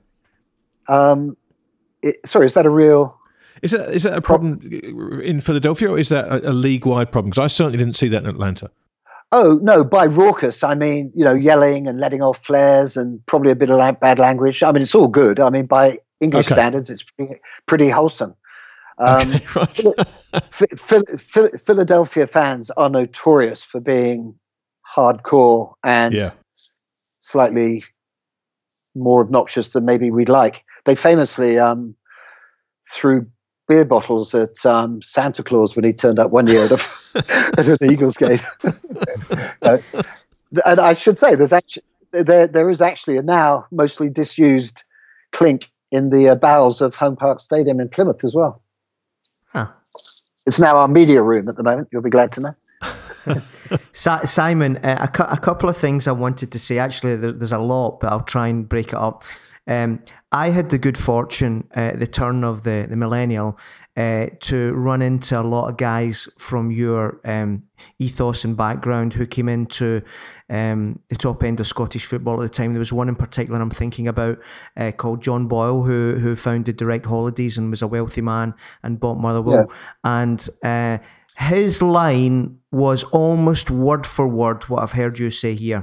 Sorry, is that a real... Is that a problem in Philadelphia, or is that a league-wide problem? Because I certainly didn't see that in Atlanta. Oh, no, by raucous, I mean, you know, yelling and letting off flares and probably a bit of bad language. I mean, it's all good. I mean, by English standards, it's pretty wholesome. Philadelphia fans are notorious for being hardcore and slightly more obnoxious than maybe we'd like. They famously threw beer bottles at Santa Claus when he turned up one year at an Eagles game. And I should say, there is actually a now mostly disused clink in the bowels of Home Park Stadium in Plymouth as well. Huh. It's now our media room at the moment. You'll be glad to know. Simon, a couple of things I wanted to say. Actually, there's a lot, but I'll try and break it up. I had the good fortune at the turn of the millennial to run into a lot of guys from your ethos and background who came into the top end of Scottish football at the time. There was one in particular I'm thinking about called John Boyle, who founded Direct Holidays and was a wealthy man and bought Motherwell. And his line was almost word for word what I've heard you say here.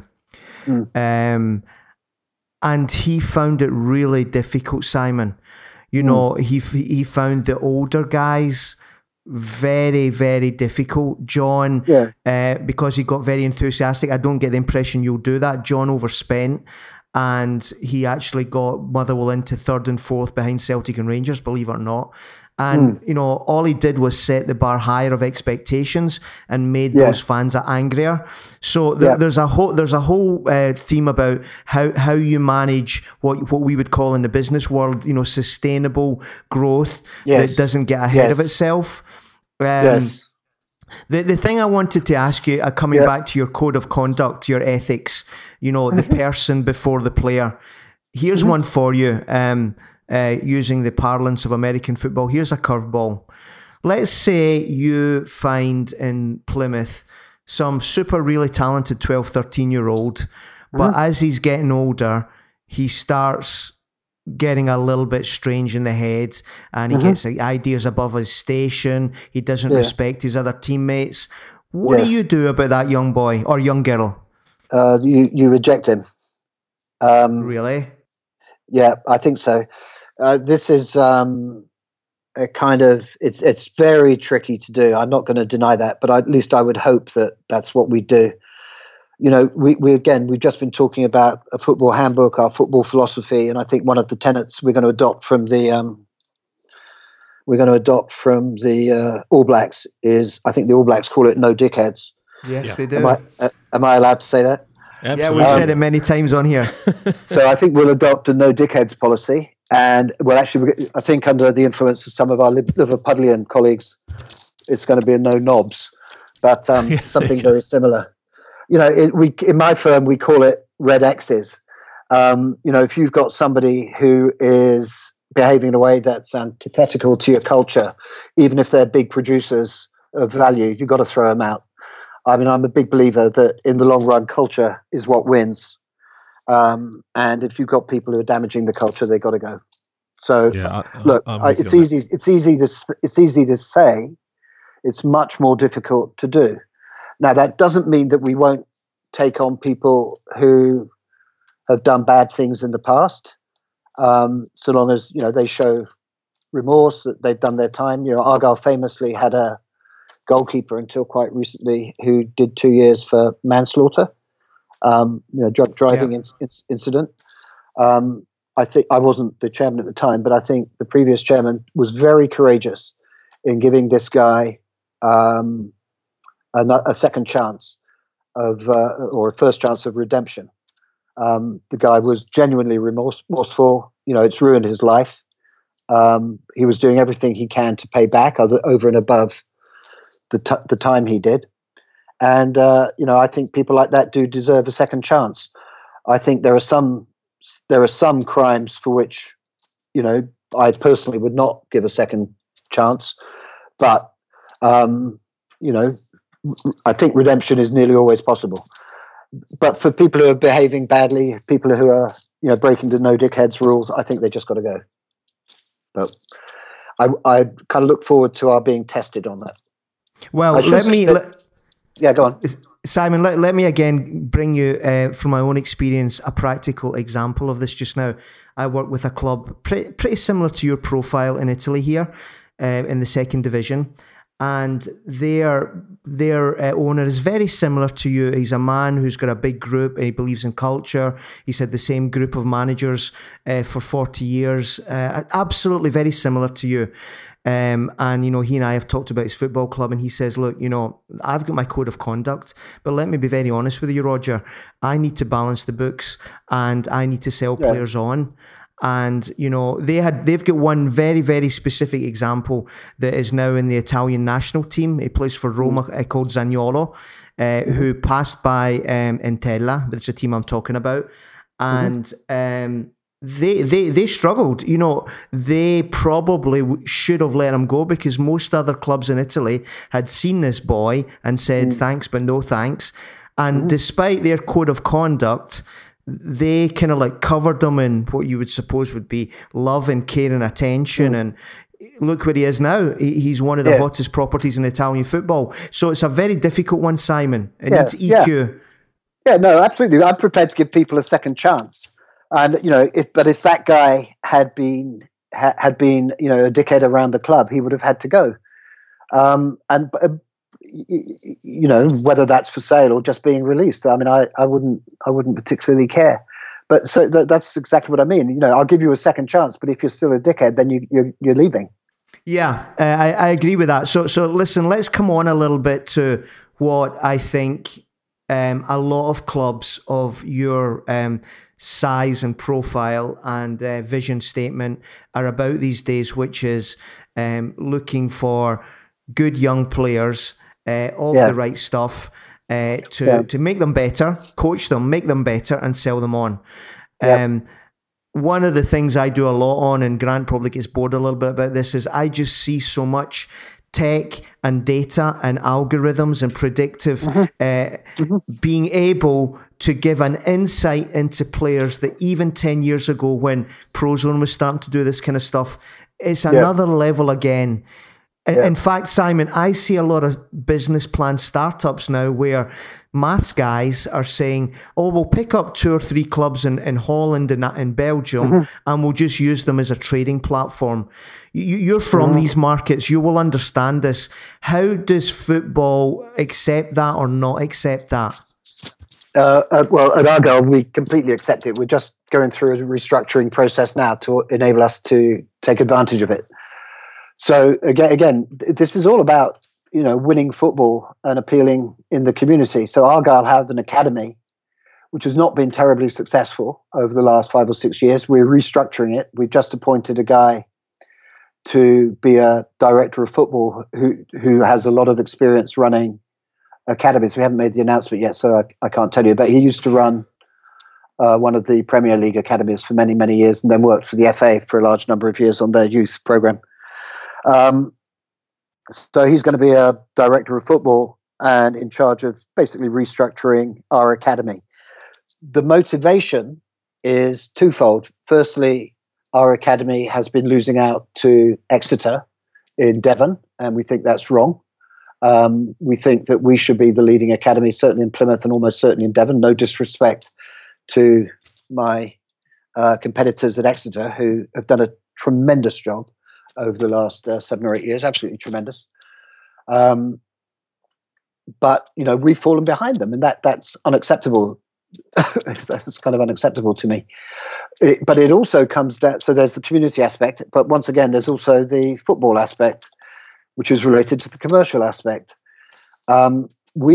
And he found it really difficult, Simon. You know, he found the older guys very, very difficult. John, because he got very enthusiastic. I don't get the impression you'll do that. John overspent, and he actually got Motherwell into third and fourth behind Celtic and Rangers, believe it or not. And, you know, all he did was set the bar higher of expectations and made those fans angrier. So there's a whole theme about how you manage what we would call in the business world, you know, sustainable growth that doesn't get ahead of itself. The thing I wanted to ask you, coming back to your code of conduct, your ethics, you know, the person before the player. Here's one for you. Using the parlance of American football, here's a curveball. Let's say you find in Plymouth some super really talented 12, 13-year-old, but as he's getting older, he starts getting a little bit strange in the head, and he gets ideas above his station. He doesn't respect his other teammates. What do you do about that young boy or young girl? You reject him. Really? Yeah, I think so. This is a kind of, it's very tricky to do. I'm not going to deny that, but at least I would hope that that's what we do. You know, we've just been talking about a football handbook, our football philosophy, and I think one of the tenets we're going to adopt from the we're going to adopt from the All Blacks is, I think the All Blacks call it no dickheads. Yes, they do. Am I allowed to say that? Absolutely. Yeah, we've said it many times on here. So I think we'll adopt a no dickheads policy. And I think under the influence of some of our Liverpudlian colleagues, it's going to be a no knobs, but something very similar. In my firm, we call it red X's. If you've got somebody who is behaving in a way that's antithetical to your culture, even if they're big producers of value, you've got to throw them out. I mean, I'm a big believer that in the long run, culture is what wins. And if you've got people who are damaging the culture, they've got to go. So it's easy to say. It's much more difficult to do. Now, that doesn't mean that we won't take on people who have done bad things in the past, so long as they show remorse, that they've done their time. Argyle famously had a goalkeeper until quite recently who did 2 years for manslaughter, drug driving incident. I think I wasn't the chairman at the time, but I think the previous chairman was very courageous in giving this guy a second chance or a first chance of redemption. The guy was genuinely remorseful. It's ruined his life. He was doing everything he can to pay back over and above the time he did. And, I think people like that do deserve a second chance. I think there are some crimes for which, I personally would not give a second chance. But, I think redemption is nearly always possible. But for people who are behaving badly, people who are, breaking the no dickheads rules, I think they just got to go. But I kind of look forward to our being tested on that. Well, yeah, go on. Simon, let me again bring you, from my own experience, a practical example of this just now. I work with a club pretty similar to your profile in Italy here, in the second division. And their owner is very similar to you. He's a man who's got a big group and he believes in culture. He's had the same group of managers for 40 years. Absolutely very similar to you. And, he and I have talked about his football club, and he says, look, I've got my code of conduct, but let me be very honest with you, Roger. I need to balance the books and I need to sell players on. And, they've got one very, very specific example that is now in the Italian national team. He plays for Roma, called Zaniolo, who passed by Entella. That's the team I'm talking about. And they struggled. They probably should have let him go, because most other clubs in Italy had seen this boy and said thanks, but no thanks. And despite their code of conduct, they kind of covered them in what you would suppose would be love and care and attention. And look where he is now. He's one of the hottest properties in Italian football. So it's a very difficult one, Simon. It needs EQ. Yeah, no, absolutely. I'm prepared to give people a second chance. And, if that guy had been a dickhead around the club, he would have had to go. Whether that's for sale or just being released. I mean, I wouldn't particularly care. But so that's exactly what I mean. I'll give you a second chance, but if you're still a dickhead, then you're leaving. Yeah, I agree with that. So listen, let's come on a little bit to what I think a lot of clubs of your size and profile and vision statement are about these days, which is looking for good young players, all the right stuff, to make them better, coach them, make them better, and sell them on. One of the things I do a lot on, and Grant probably gets bored a little bit about this, is I just see so much tech and data and algorithms and predictive being able to give an insight into players that even 10 years ago, when Prozone was starting to do this kind of stuff, it's another level again. In fact, Simon, I see a lot of business plan startups now where maths guys are saying, we'll pick up 2 or 3 clubs in Holland and in Belgium, and we'll just use them as a trading platform. You're from these markets. You will understand this. How does football accept that or not accept that? Well, at Argyle, we completely accept it. We're just going through a restructuring process now to enable us to take advantage of it. So again, this is all about, winning football and appealing in the community. So Argyle had an academy, which has not been terribly successful over the last 5 or 6 years. We're restructuring it. We've just appointed a guy to be a director of football who has a lot of experience running academies. We haven't made the announcement yet, so I can't tell you. But he used to run one of the Premier League academies for many, many years, and then worked for the FA for a large number of years on their youth program. So he's going to be a director of football and in charge of basically restructuring our academy. The motivation is twofold. Firstly, our academy has been losing out to Exeter in Devon, and we think that's wrong. We think that we should be the leading academy, certainly in Plymouth and almost certainly in Devon. No disrespect to my competitors at Exeter, who have done a tremendous job over the last 7 or 8 years, absolutely tremendous. But we've fallen behind them, and that's unacceptable. That's kind of unacceptable to me. But it also comes down, so there's the community aspect, but once again, there's also the football aspect, which is related to the commercial aspect. There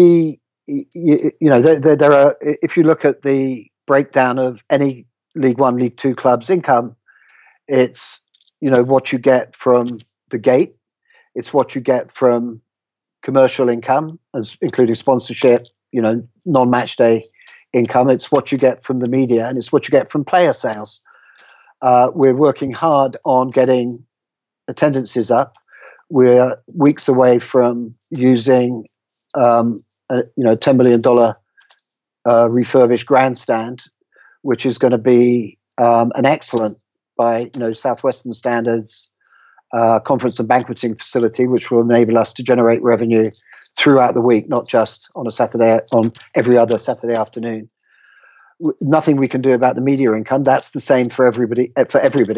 are, if you look at the breakdown of any League One, League Two club's income, it's what you get from the gate, it's what you get from commercial income, including sponsorship, non-match day income, it's what you get from the media, and it's what you get from player sales. We're working hard on getting attendances up. We're weeks away from using $10 million refurbished grandstand, which is going to be an excellent, by Southwestern standards, conference and banqueting facility, which will enable us to generate revenue throughout the week, not just on every other Saturday afternoon. Nothing we can do about the media income. That's the same for everybody. And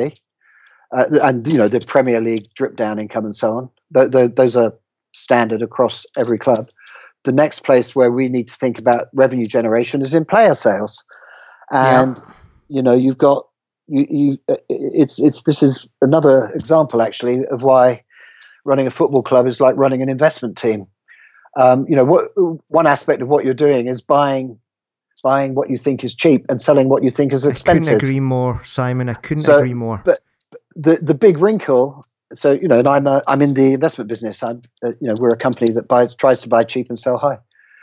the Premier League drip down income and so on. Those are standard across every club. The next place where we need to think about revenue generation is in player sales, and you've got this is another example actually of why running a football club is like running an investment team. One aspect of what you're doing is buying what you think is cheap and selling what you think is expensive. I couldn't agree more, Simon. I couldn't agree more. But the big wrinkle. So and I'm in the investment business. We're a company that tries to buy cheap and sell high.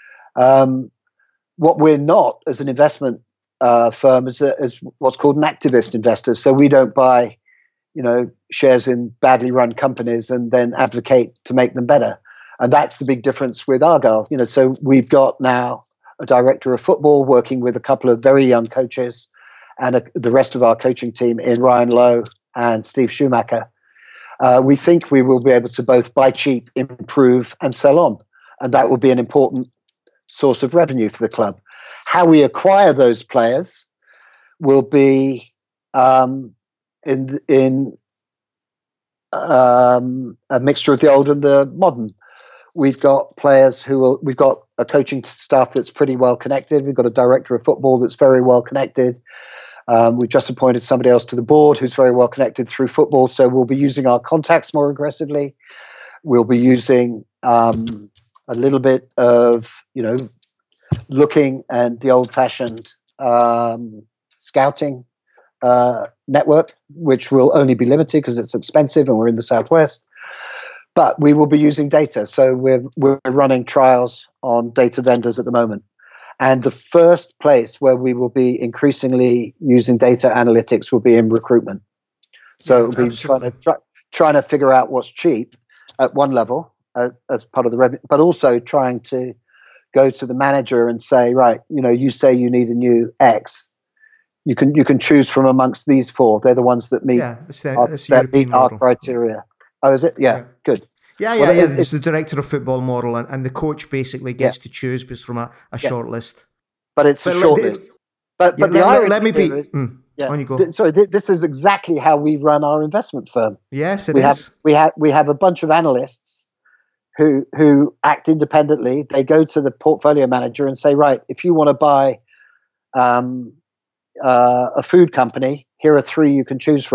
What we're not as an investment firm is what's called an activist investor. So we don't buy, shares in badly run companies and then advocate to make them better. And that's the big difference with Argyle. So we've got now a director of football working with a couple of very young coaches and the rest of our coaching team in Ryan Lowe and Steve Schumacher. We think we will be able to both buy cheap, improve, and sell on. And that will be an important source of revenue for the club. How we acquire those players will be in a mixture of the old and the modern. We've got players we've got a coaching staff that's pretty well connected. We've got a director of football that's very well connected. We've just appointed somebody else to the board who's very well connected through football. So we'll be using our contacts more aggressively. We'll be using a little bit of, looking and the old-fashioned scouting network, which will only be limited because it's expensive and we're in the Southwest. But we will be using data. So we're running trials on data vendors at the moment. And the first place where we will be increasingly using data analytics will be in recruitment. So it'll be trying to figure out what's cheap at one level as part of the revenue, but also trying to go to the manager and say, right, you say you need a new X. You can choose from amongst these 4. They're the ones that meet our criteria. Oh, is it? Yeah. Good. Yeah. It's the director of football model, and the coach basically gets to choose based from a short list. But it's a short list. But let me be. On you go. This is exactly how we run our investment firm. Yes, it is. We have a bunch of analysts who act independently. They go to the portfolio manager and say, right, if you want to buy a food company, here are 3 you can choose from.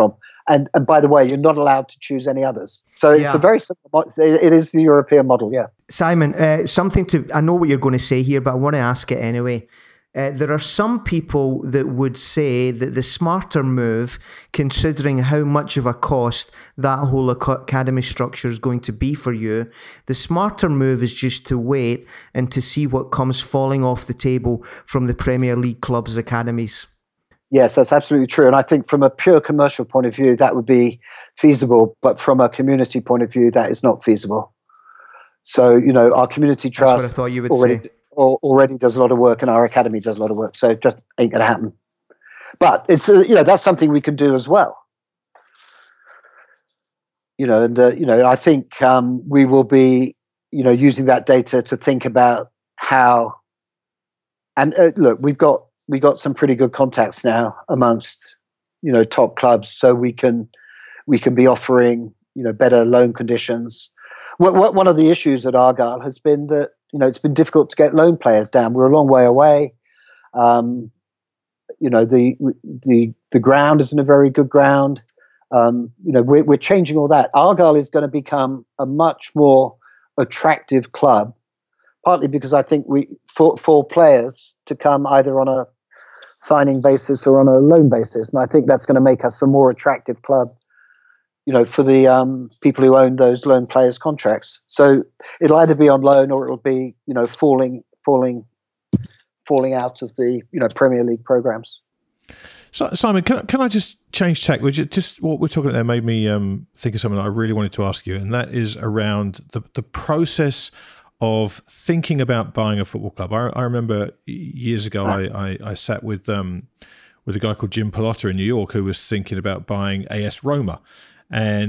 And by the way, you're not allowed to choose any others. So it's a very simple. It is the European model. Yeah. Simon, I know what you're going to say here, but I want to ask it anyway. There are some people that would say that the smarter move, considering how much of a cost that whole academy structure is going to be for you, the smarter move is just to wait and to see what comes falling off the table from the Premier League clubs' academies. Yes, that's absolutely true. And I think from a pure commercial point of view, that would be feasible. But from a community point of view, that is not feasible. So, our community trust. That's what I thought you would say. Already does a lot of work, and our academy does a lot of work. So it just ain't going to happen. But it's that's something we can do as well. I think we will be using that data to think about how. And look, we got some pretty good contacts now amongst top clubs, so we can be offering better loan conditions. One of the issues at Argyle has been that. It's been difficult to get loan players down. We're a long way away. The ground isn't a very good ground. We're changing all that. Argyle is going to become a much more attractive club, partly because I think for players to come either on a signing basis or on a loan basis, and I think that's going to make us a more attractive club. For the people who own those loan players' contracts. So it'll either be on loan or it'll be, falling out of the, Premier League programs. So, Simon, can I just change tack? Just what we're talking about there made me think of something that I really wanted to ask you, and that is around the process of thinking about buying a football club. I remember years ago I sat with a guy called Jim Pallotta in New York who was thinking about buying AS Roma. And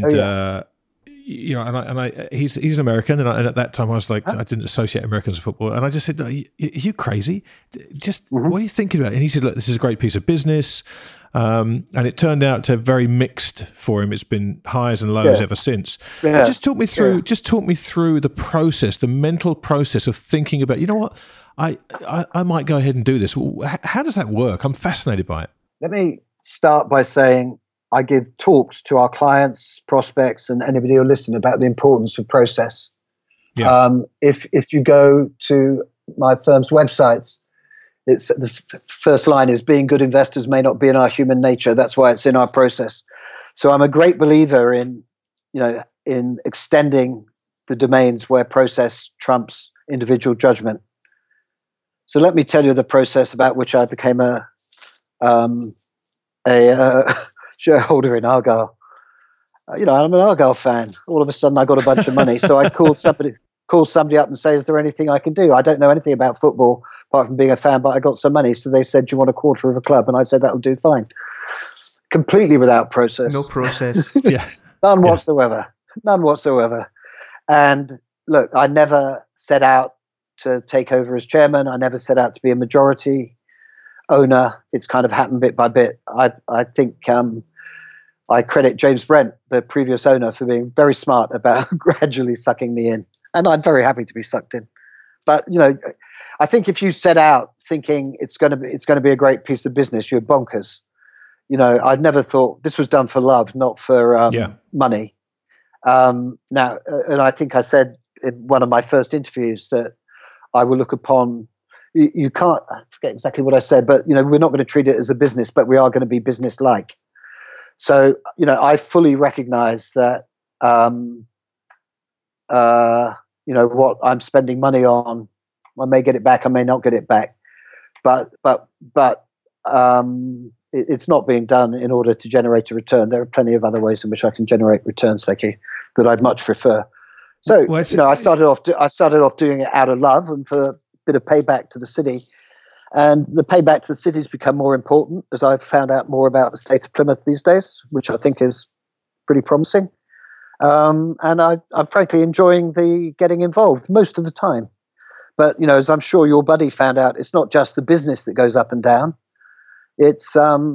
he's an American, and at that time I was like, I didn't associate Americans with football, and I just said, "Are you crazy? What are you thinking about?" And he said, "Look, this is a great piece of business," and it turned out to very mixed for him. It's been highs and lows ever since. Yeah. Just talk me through the process, the mental process of thinking about. You know what? I might go ahead and do this. How does that work? I'm fascinated by it. Let me start by saying. I give talks to our clients, prospects, and anybody who listen about the importance of process. Yeah. If you go to my firm's websites, it's the first line is being good investors may not be in our human nature. That's why it's in our process. So I'm a great believer in extending the domains where process trumps individual judgment. So let me tell you the process about which I became a shareholder in Argyle. I'm an Argyle fan. All of a sudden I got a bunch of money. So I called somebody up and say, is there anything I can do? I don't know anything about football apart from being a fan, but I got some money. So they said, do you want a quarter of a club? And I said, that'll do fine. Completely without process. No process. Yeah. None whatsoever. And look, I never set out to take over as chairman. I never set out to be a majority owner. It's kind of happened bit by bit. I think I credit James Brent, the previous owner, for being very smart about gradually sucking me in, and I'm very happy to be sucked in. But I think if you set out thinking it's going to be a great piece of business, you're bonkers. I'd never thought this was done for love, not for money. Now, and I think I said in one of my first interviews that I will look upon. You can't, I forget exactly what I said, but we're not going to treat it as a business, but we are going to be business-like. So I fully recognize that what I'm spending money on, I may get it back, I may not get it back, but it's not being done in order to generate a return. There are plenty of other ways in which I can generate returns, Seki, that I'd much prefer. So I started off doing it out of love and for bit of payback to the city, and the payback to the city has become more important as I've found out more about the state of Plymouth these days, which I think is pretty promising. And I'm frankly enjoying the getting involved most of the time. But as I'm sure your buddy found out, it's not just the business that goes up and down. It's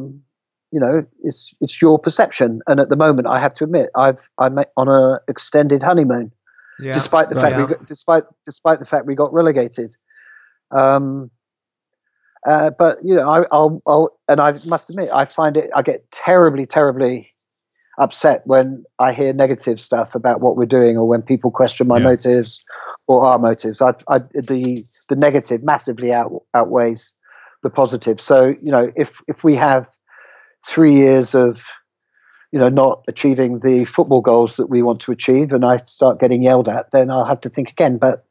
it's your perception. And at the moment, I have to admit, I'm on an extended honeymoon, despite the fact despite the fact we got relegated. But I must admit, I get terribly upset when I hear negative stuff about what we're doing, or when people question my motives or our motives. The negative massively outweighs the positive. So, if we have 3 years of, not achieving the football goals that we want to achieve, and I start getting yelled at, then I'll have to think again. But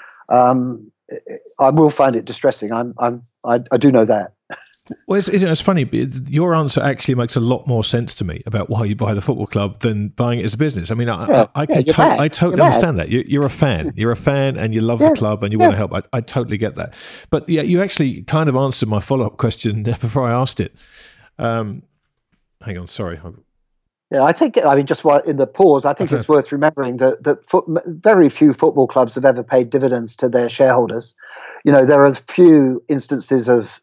I will find it distressing. I do know that. Well, it's funny. Your answer actually makes a lot more sense to me about why you buy the football club than buying it as a business. I mean, I totally understand that. You're a fan. You're a fan, and you love the club, and you want to help. I totally get that. But yeah, you actually kind of answered my follow-up question before I asked it. Hang on, sorry. Yeah, just while in the pause, I think it's worth remembering that very few football clubs have ever paid dividends to their shareholders. There are few instances of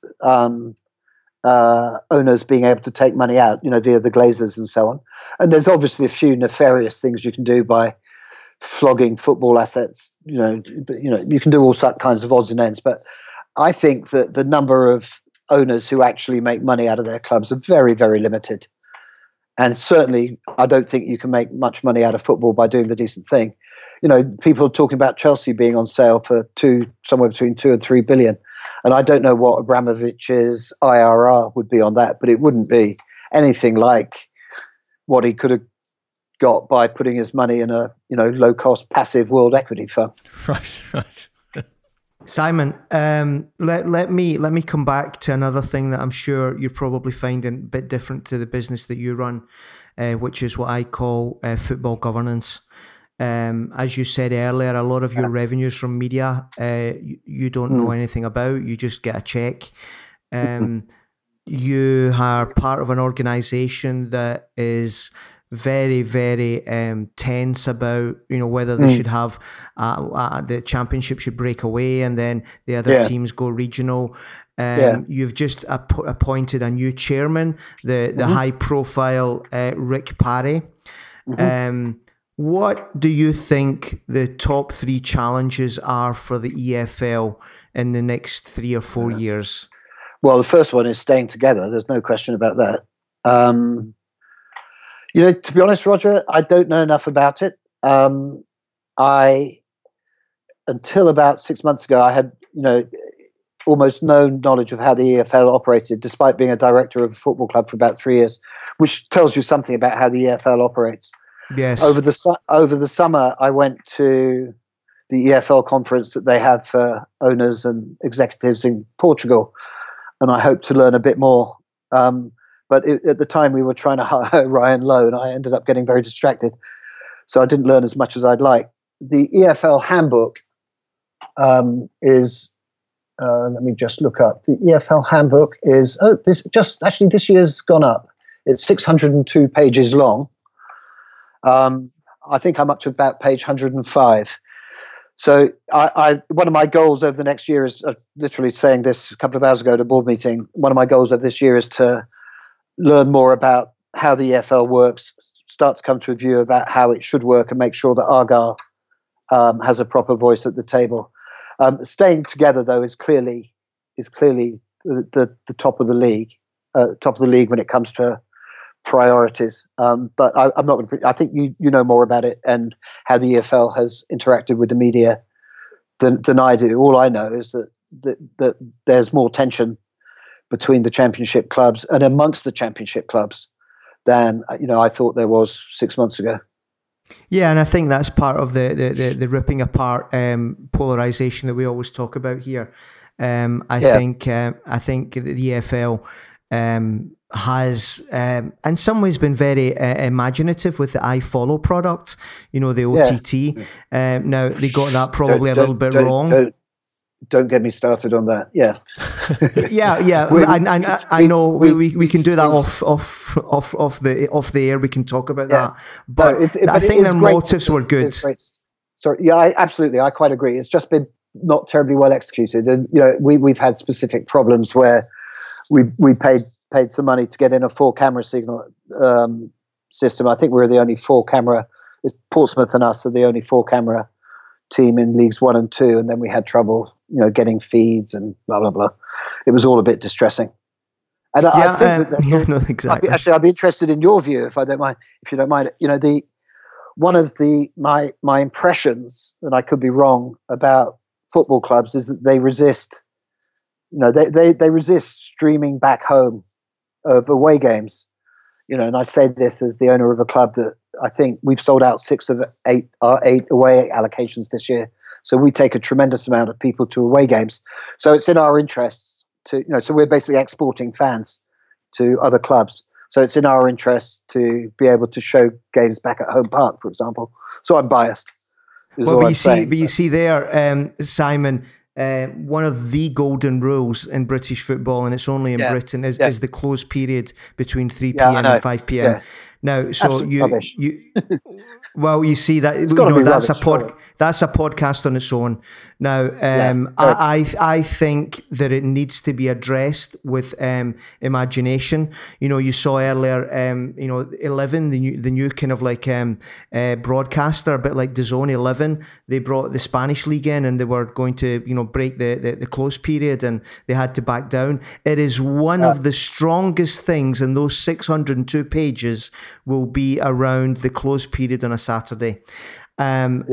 owners being able to take money out, via the Glazers and so on. And there's obviously a few nefarious things you can do by flogging football assets. You can do all kinds of odds and ends. But I think that the number of owners who actually make money out of their clubs are very, very limited. And certainly, I don't think you can make much money out of football by doing the decent thing. People are talking about Chelsea being on sale for somewhere between 2 and 3 billion. And I don't know what Abramovich's IRR would be on that, but it wouldn't be anything like what he could have got by putting his money in a low-cost passive world equity fund. Right. Simon, let me come back to another thing that I'm sure you're probably finding a bit different to the business that you run, which is what I call football governance. As you said earlier, a lot of your revenues from media, you don't know anything about. You just get a check. You are part of an organisation that is very, very tense about whether they should have the championship should break away and then the other teams go regional. You've just appointed a new chairman, the high profile Rick Parry. What do you think the top 3 challenges are for the EFL in the next 3 or 4 years? Well, the first one is staying together. There's no question about that. To be honest, Roger, I don't know enough about it. Until about 6 months ago, I had, almost no knowledge of how the EFL operated, despite being a director of a football club for about 3 years, which tells you something about how the EFL operates. Yes. Over the summer, I went to the EFL conference that they have for owners and executives in Portugal, and I hope to learn a bit more. But at the time, we were trying to hire Ryan Lowe, and I ended up getting very distracted, so I didn't learn as much as I'd like. The EFL handbook is. Let me just look up. The EFL handbook is this year's gone up. It's 602 pages long. I think I'm up to about page 105. So one of my goals over the next year is literally saying this a couple of hours ago at a board meeting. One of my goals of this year is to learn more about how the EFL works, start to come to a view about how it should work, and make sure that Argyle has a proper voice at the table. Staying together, though, is clearly the top of the league, when it comes to priorities. But I'm not going to. I think you know more about it and how the EFL has interacted with the media than I do. All I know is that there's more tension between the championship clubs and amongst the championship clubs than I thought there was 6 months ago. Yeah, and I think that's part of the ripping apart polarization that we always talk about here. I think the EFL has in some ways been very imaginative with the iFollow product, the OTT. Now they got that probably a little bit wrong. Don't get me started on that. Yeah. yeah. I know we can do that off the air. We can talk about that. But I think their motives were good. Sorry. Yeah, absolutely. I quite agree. It's just been not terribly well executed, and we've had specific problems where we paid some money to get in a 4-camera signal system. I think we're the only 4-camera. Portsmouth and us are the only 4-camera team in Leagues 1 and 2, and then we had trouble, getting feeds and blah blah blah. It was all a bit distressing. And I think no, exactly. I'd be interested in your view, if you don't mind. You know, one of my impressions, and I could be wrong, about football clubs is that they resist. You know, they resist streaming back home of away games. You know, and I say this as the owner of a club that I think we've sold out 6 of our 8 away allocations this year. So we take a tremendous amount of people to away games. So it's in our interests to, you know, so we're basically exporting fans to other clubs. So it's in our interest to be able to show games back at home park, for example. So I'm biased. Well, you see there, Simon, one of the golden rules in British football, and it's only in Britain, is the close period between 3 p.m. and 5 p.m. Yeah. Now, so well, you see that that's a podcast on its own. Now, I think that it needs to be addressed with imagination. You know, you saw earlier, 11, the new kind of like broadcaster, a bit like DAZN 11. They brought the Spanish league in, and they were going to, break the close period, and they had to back down. It is one of the strongest things, and those 602 pages will be around the close period on a Saturday. And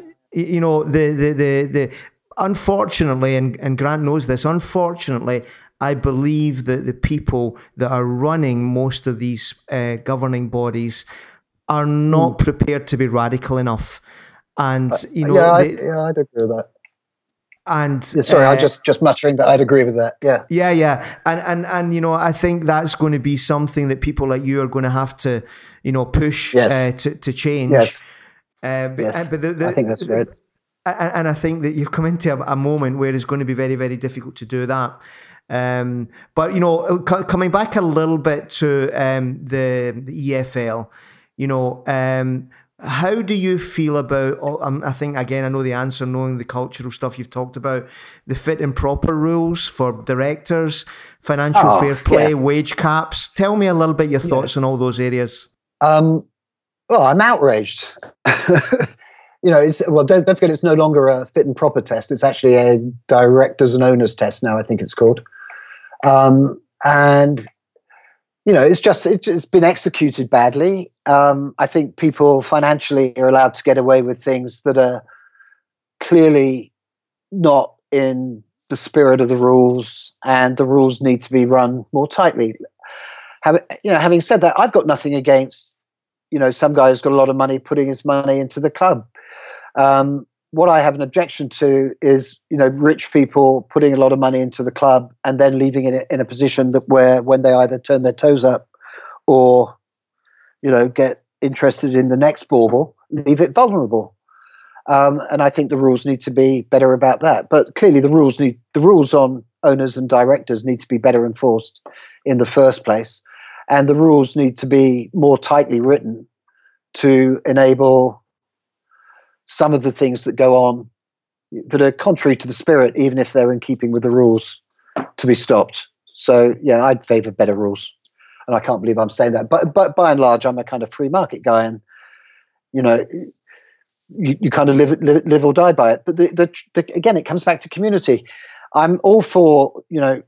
the unfortunately, and Grant knows this, unfortunately, I believe that the people that are running most of these governing bodies are not prepared to be radical enough. And I'd agree with that. And sorry, I'm just muttering that I'd agree with that. Yeah. And I think that's going to be something that people like you are going to have to, push to change. Yes. But I think that's right. And I think that you've come into a moment where it's going to be very, very difficult to do that. But coming back a little bit to the EFL, how do you feel about? I think again, I know the answer, knowing the cultural stuff you've talked about, the fit and proper rules for directors, financial fair play, wage caps. Tell me a little bit your thoughts on all those areas. Well, I'm outraged. Don't forget, it's no longer a fit and proper test. It's actually a directors and owners test now, I think it's called. It's been executed badly. I think people financially are allowed to get away with things that are clearly not in the spirit of the rules, and the rules need to be run more tightly. Having said that, I've got nothing against, some guy who's got a lot of money putting his money into the club. What I have an objection to is, rich people putting a lot of money into the club and then leaving it in a position where when they either turn their toes up or, get interested in the next bauble, leave it vulnerable. And I think the rules need to be better about that. But clearly the rules on owners and directors need to be better enforced in the first place. And the rules need to be more tightly written to enable some of the things that go on that are contrary to the spirit, even if they're in keeping with the rules, to be stopped. So, I'd favour better rules. And I can't believe I'm saying that. But by and large, I'm a kind of free market guy, and, you kind of live or die by it. But again, it comes back to community. I'm all for,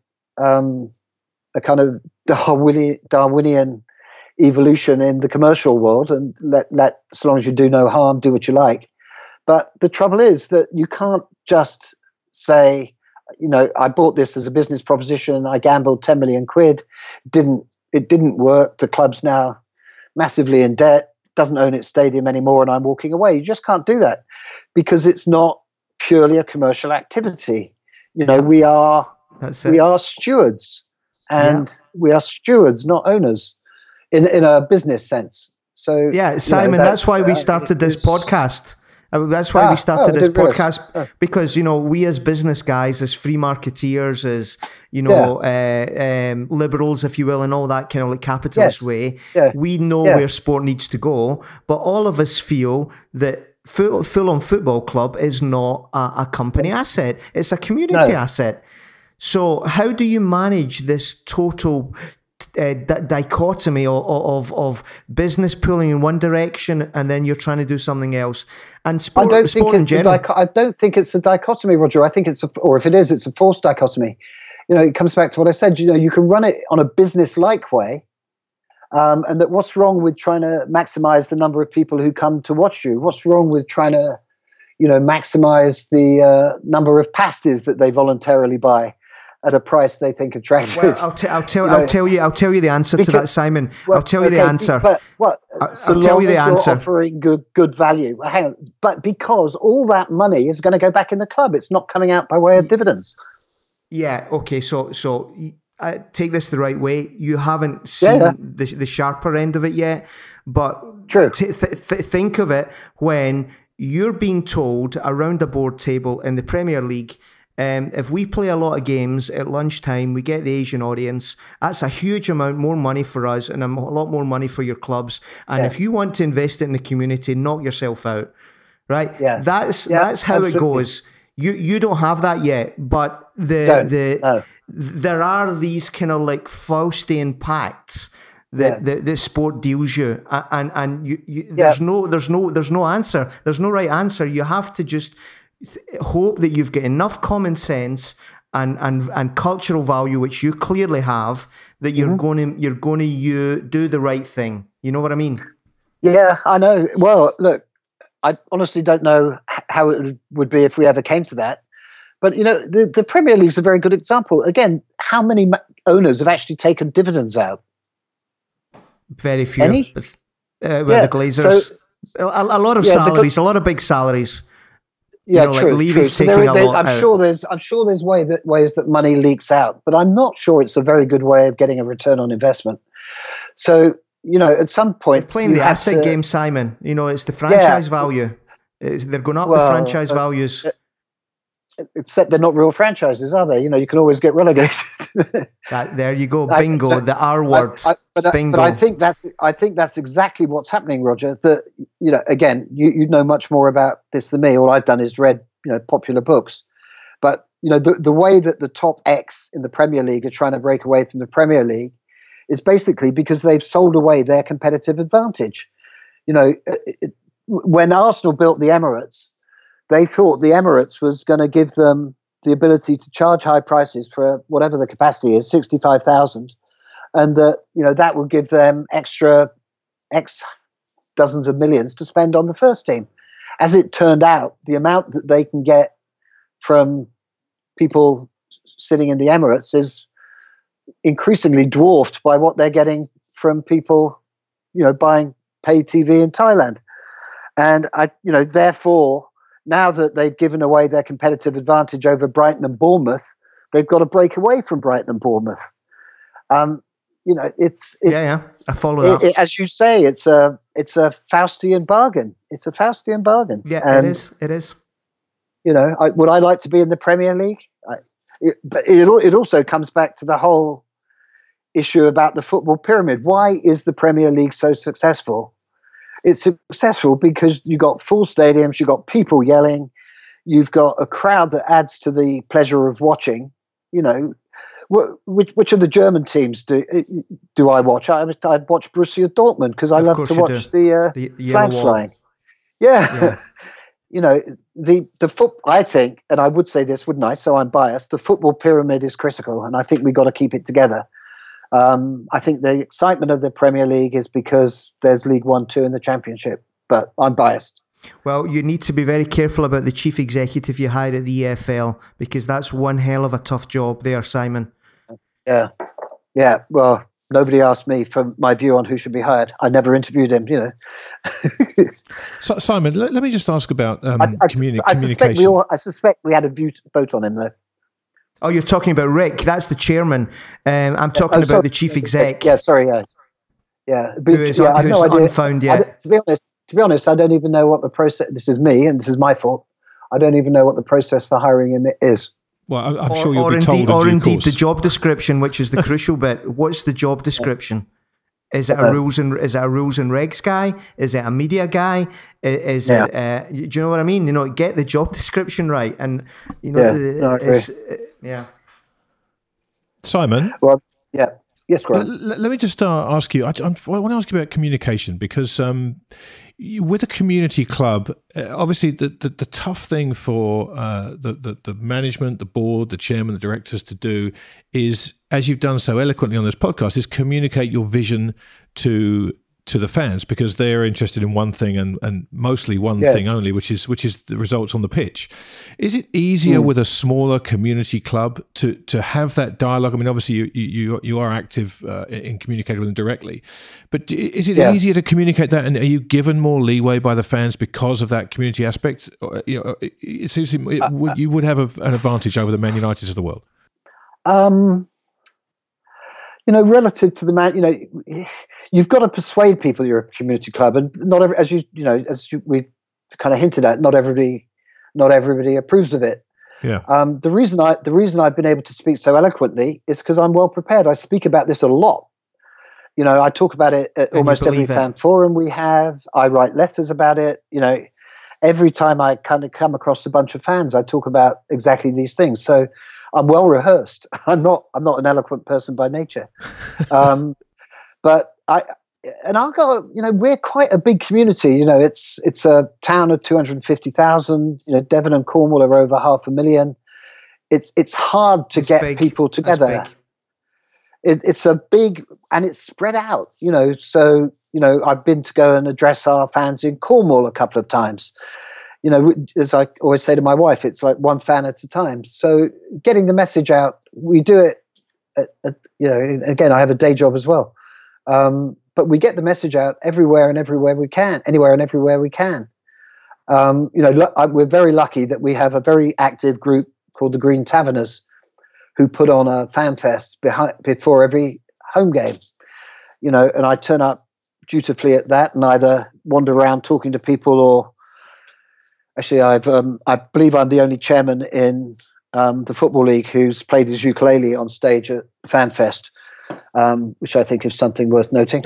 a kind of Darwinian evolution in the commercial world, and let so long as you do no harm, do what you like. But the trouble is that you can't just say, I bought this as a business proposition. I gambled 10 million quid. It didn't work. The club's now massively in debt, doesn't own its stadium anymore, and I'm walking away. You just can't do that because it's not purely a commercial activity. We are stewards, and we are stewards, not owners, in a business sense. So Simon, that's why we started this podcast. That's why we started this podcast, because, we as business guys, as free marketeers, as, liberals, if you will, and all that kind of like capitalist way, we know where sport needs to go. But all of us feel that Fulham Football Club is not a company asset. It's a community asset. So how do you manage this total dichotomy of business pulling in one direction and then you're trying to do something else? And sport, I don't think it's a dichotomy, Roger. I think if it is, it's a false dichotomy. it comes back to what I said. You can run it on a business-like way, and that what's wrong with trying to maximize the number of people who come to watch you? What's wrong with trying to, maximize the number of pasties that they voluntarily buy at a price they think attractive? Well, I'll tell you the answer to that, Simon. I'll tell you the answer. But what? I'll tell you the answer. Offering good value. Hang on. But because all that money is going to go back in the club, it's not coming out by way of dividends. Yeah. Okay. So take this the right way. You haven't seen the sharper end of it yet, but true. Think of it when you're being told around a board table in the Premier League. If we play a lot of games at lunchtime, we get the Asian audience. That's a huge amount more money for us and a lot more money for your clubs. And if you want to invest it in the community, knock yourself out, right? Yeah. That's how absolutely. It goes. You don't have that yet, but there are these kind of like Faustian pacts that the sport deals you, and there's no answer. There's no right answer. You have to just hope that you've got enough common sense and cultural value, which you clearly have, that you're going to do the right thing. You know what I mean? Yeah, I know. Well, look, I honestly don't know how it would be if we ever came to that. But, the Premier League's a very good example. Again, how many owners have actually taken dividends out? Very few. Any? The Glazers. So, a lot of salaries, a lot of big salaries. Yeah, true. Like Levy's true. taking a lot I'm sure there's ways that money leaks out, but I'm not sure it's a very good way of getting a return on investment. So, at some point, they're playing the asset game, Simon. It's the franchise value. They're going up the franchise values. Except they're not real franchises, are they? You can always get relegated. There you go, bingo, the R word. Bingo. But I think that's exactly what's happening, Roger. That again, you know much more about this than me. All I've done is read popular books. But the way that the top X in the Premier League are trying to break away from the Premier League is basically because they've sold away their competitive advantage. When Arsenal built the Emirates, they thought the Emirates was going to give them the ability to charge high prices for whatever the capacity is, 65,000, and that would give them extra X dozens of millions to spend on the first team. As it turned out, the amount that they can get from people sitting in the Emirates is increasingly dwarfed by what they're getting from people, buying pay TV in Thailand. And therefore, now that they've given away their competitive advantage over Brighton and Bournemouth, they've got to break away from Brighton and Bournemouth. It's I follow that. As you say, it's a Faustian bargain. It's a Faustian bargain. Yeah, and it is. Would I like to be in the Premier League? But it also comes back to the whole issue about the football pyramid. Why is the Premier League so successful? It's successful because you got full stadiums, you got people yelling, you've got a crowd that adds to the pleasure of watching. Which of the German teams do I watch? I'd watch Borussia Dortmund because I love to watch the flag flying. Yeah. The I think, and I would say this, wouldn't I? So I'm biased. The football pyramid is critical, and I think we've got to keep it together. I think the excitement of the Premier League is because there's League 1, 2 in the Championship, but I'm biased. Well, you need to be very careful about the chief executive you hire at the EFL, because that's one hell of a tough job there, Simon. Yeah. Well, nobody asked me for my view on who should be hired. I never interviewed him, So, Simon, let me just ask about communication. I suspect we had a vote on him, though. Oh, you're talking about Rick. That's the chairman. I'm talking about the chief exec. Yeah, sorry. Yeah. Who is unfound yet. To be honest, I don't even know what the process. This is me, and this is my fault. I don't even know what the process for hiring him is. Well, I'm sure you'll be told. Or indeed the job description, which is the crucial bit. What's the job description? Is it a rules and regs guy? Is it a media guy? Is it? Do you know what I mean? Get the job description right, and Simon. Well, yeah. Yes, Grant. Let me just ask you. I want to ask you about communication because, with a community club, obviously the tough thing for the management, the board, the chairman, the directors to do is, as you've done so eloquently on this podcast, is communicate your vision to the fans, because they're interested in one thing and mostly one thing only, which is the results on the pitch. Is it easier with a smaller community club to have that dialogue? I mean, obviously you are active in communicating with them directly, but is it easier to communicate that? And are you given more leeway by the fans because of that community aspect? It seems you would have an advantage over the Man Uniteds of the world. Relative to the man, you've got to persuade people you're a community club, and not every, we kind of hinted at, not everybody approves of it. Yeah. The reason I've been able to speak so eloquently is because I'm well prepared. I speak about this a lot. I talk about it at almost every fan forum we have. I write letters about it. Every time I kind of come across a bunch of fans, I talk about exactly these things. So I'm well rehearsed. I'm not an eloquent person by nature, but Argyle, we're quite a big community. It's a town of 250,000. Devon and Cornwall are over 500,000. It's hard to get people together. It's a big, and it's spread out. So I've been to go and address our fans in Cornwall a couple of times. As I always say to my wife, it's like one fan at a time. So getting the message out, we do it. Again, I have a day job as well, but we get the message out anywhere and everywhere we can. We're very lucky that we have a very active group called the Green Taverners, who put on a fan fest before every home game. And I turn up dutifully at that and either wander around talking to people or. Actually, I believe I'm the only chairman in the Football League who's played his ukulele on stage at FanFest, which I think is something worth noting.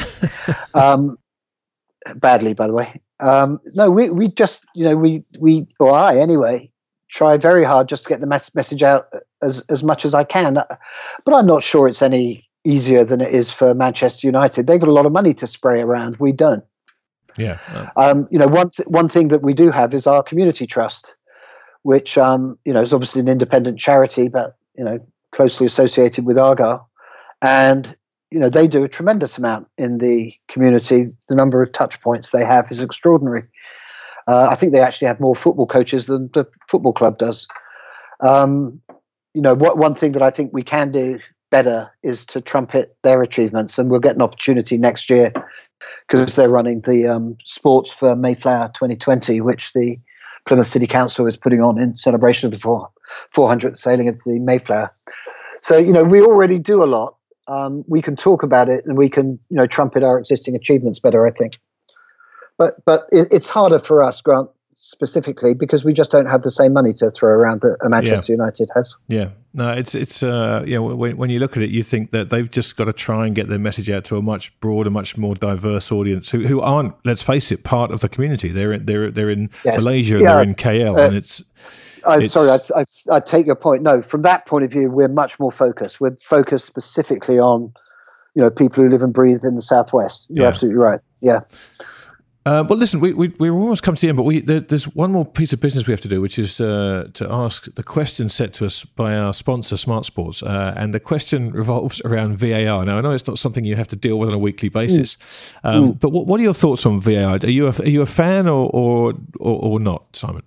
Badly, by the way. No, we just, or I anyway, try very hard just to get the message out as much as I can. But I'm not sure it's any easier than it is for Manchester United. They've got a lot of money to spray around. We don't. Yeah. One thing that we do have is our community trust, which is obviously an independent charity, but closely associated with Argyle, and they do a tremendous amount in the community. The number of touch points they have is extraordinary. I think they actually have more football coaches than the football club does. One thing that I think we can do better is to trumpet their achievements, and we'll get an opportunity next year because they're running the Sports for Mayflower 2020, which the Plymouth City Council is putting on in celebration of the 400th sailing of the Mayflower. So, we already do a lot. We can talk about it and we can, trumpet our existing achievements better, I think. But it's harder for us, Grant, specifically because we just don't have the same money to throw around that Manchester United has. Yeah, no, it's when you look at it, you think that they've just got to try and get their message out to a much broader, much more diverse audience who aren't, let's face it, part of the community. They're in Malaysia, they're in KL, and it's. Sorry, I take your point. No, from that point of view, we're much more focused. We're focused specifically on, people who live and breathe in the southwest. You're absolutely right. Yeah. But listen, we're almost come to the end, but there's one more piece of business we have to do, which is to ask the question set to us by our sponsor, Smart Sports, and the question revolves around VAR. Now, I know it's not something you have to deal with on a weekly basis, but what are your thoughts on VAR? Are you a fan or not, Simon?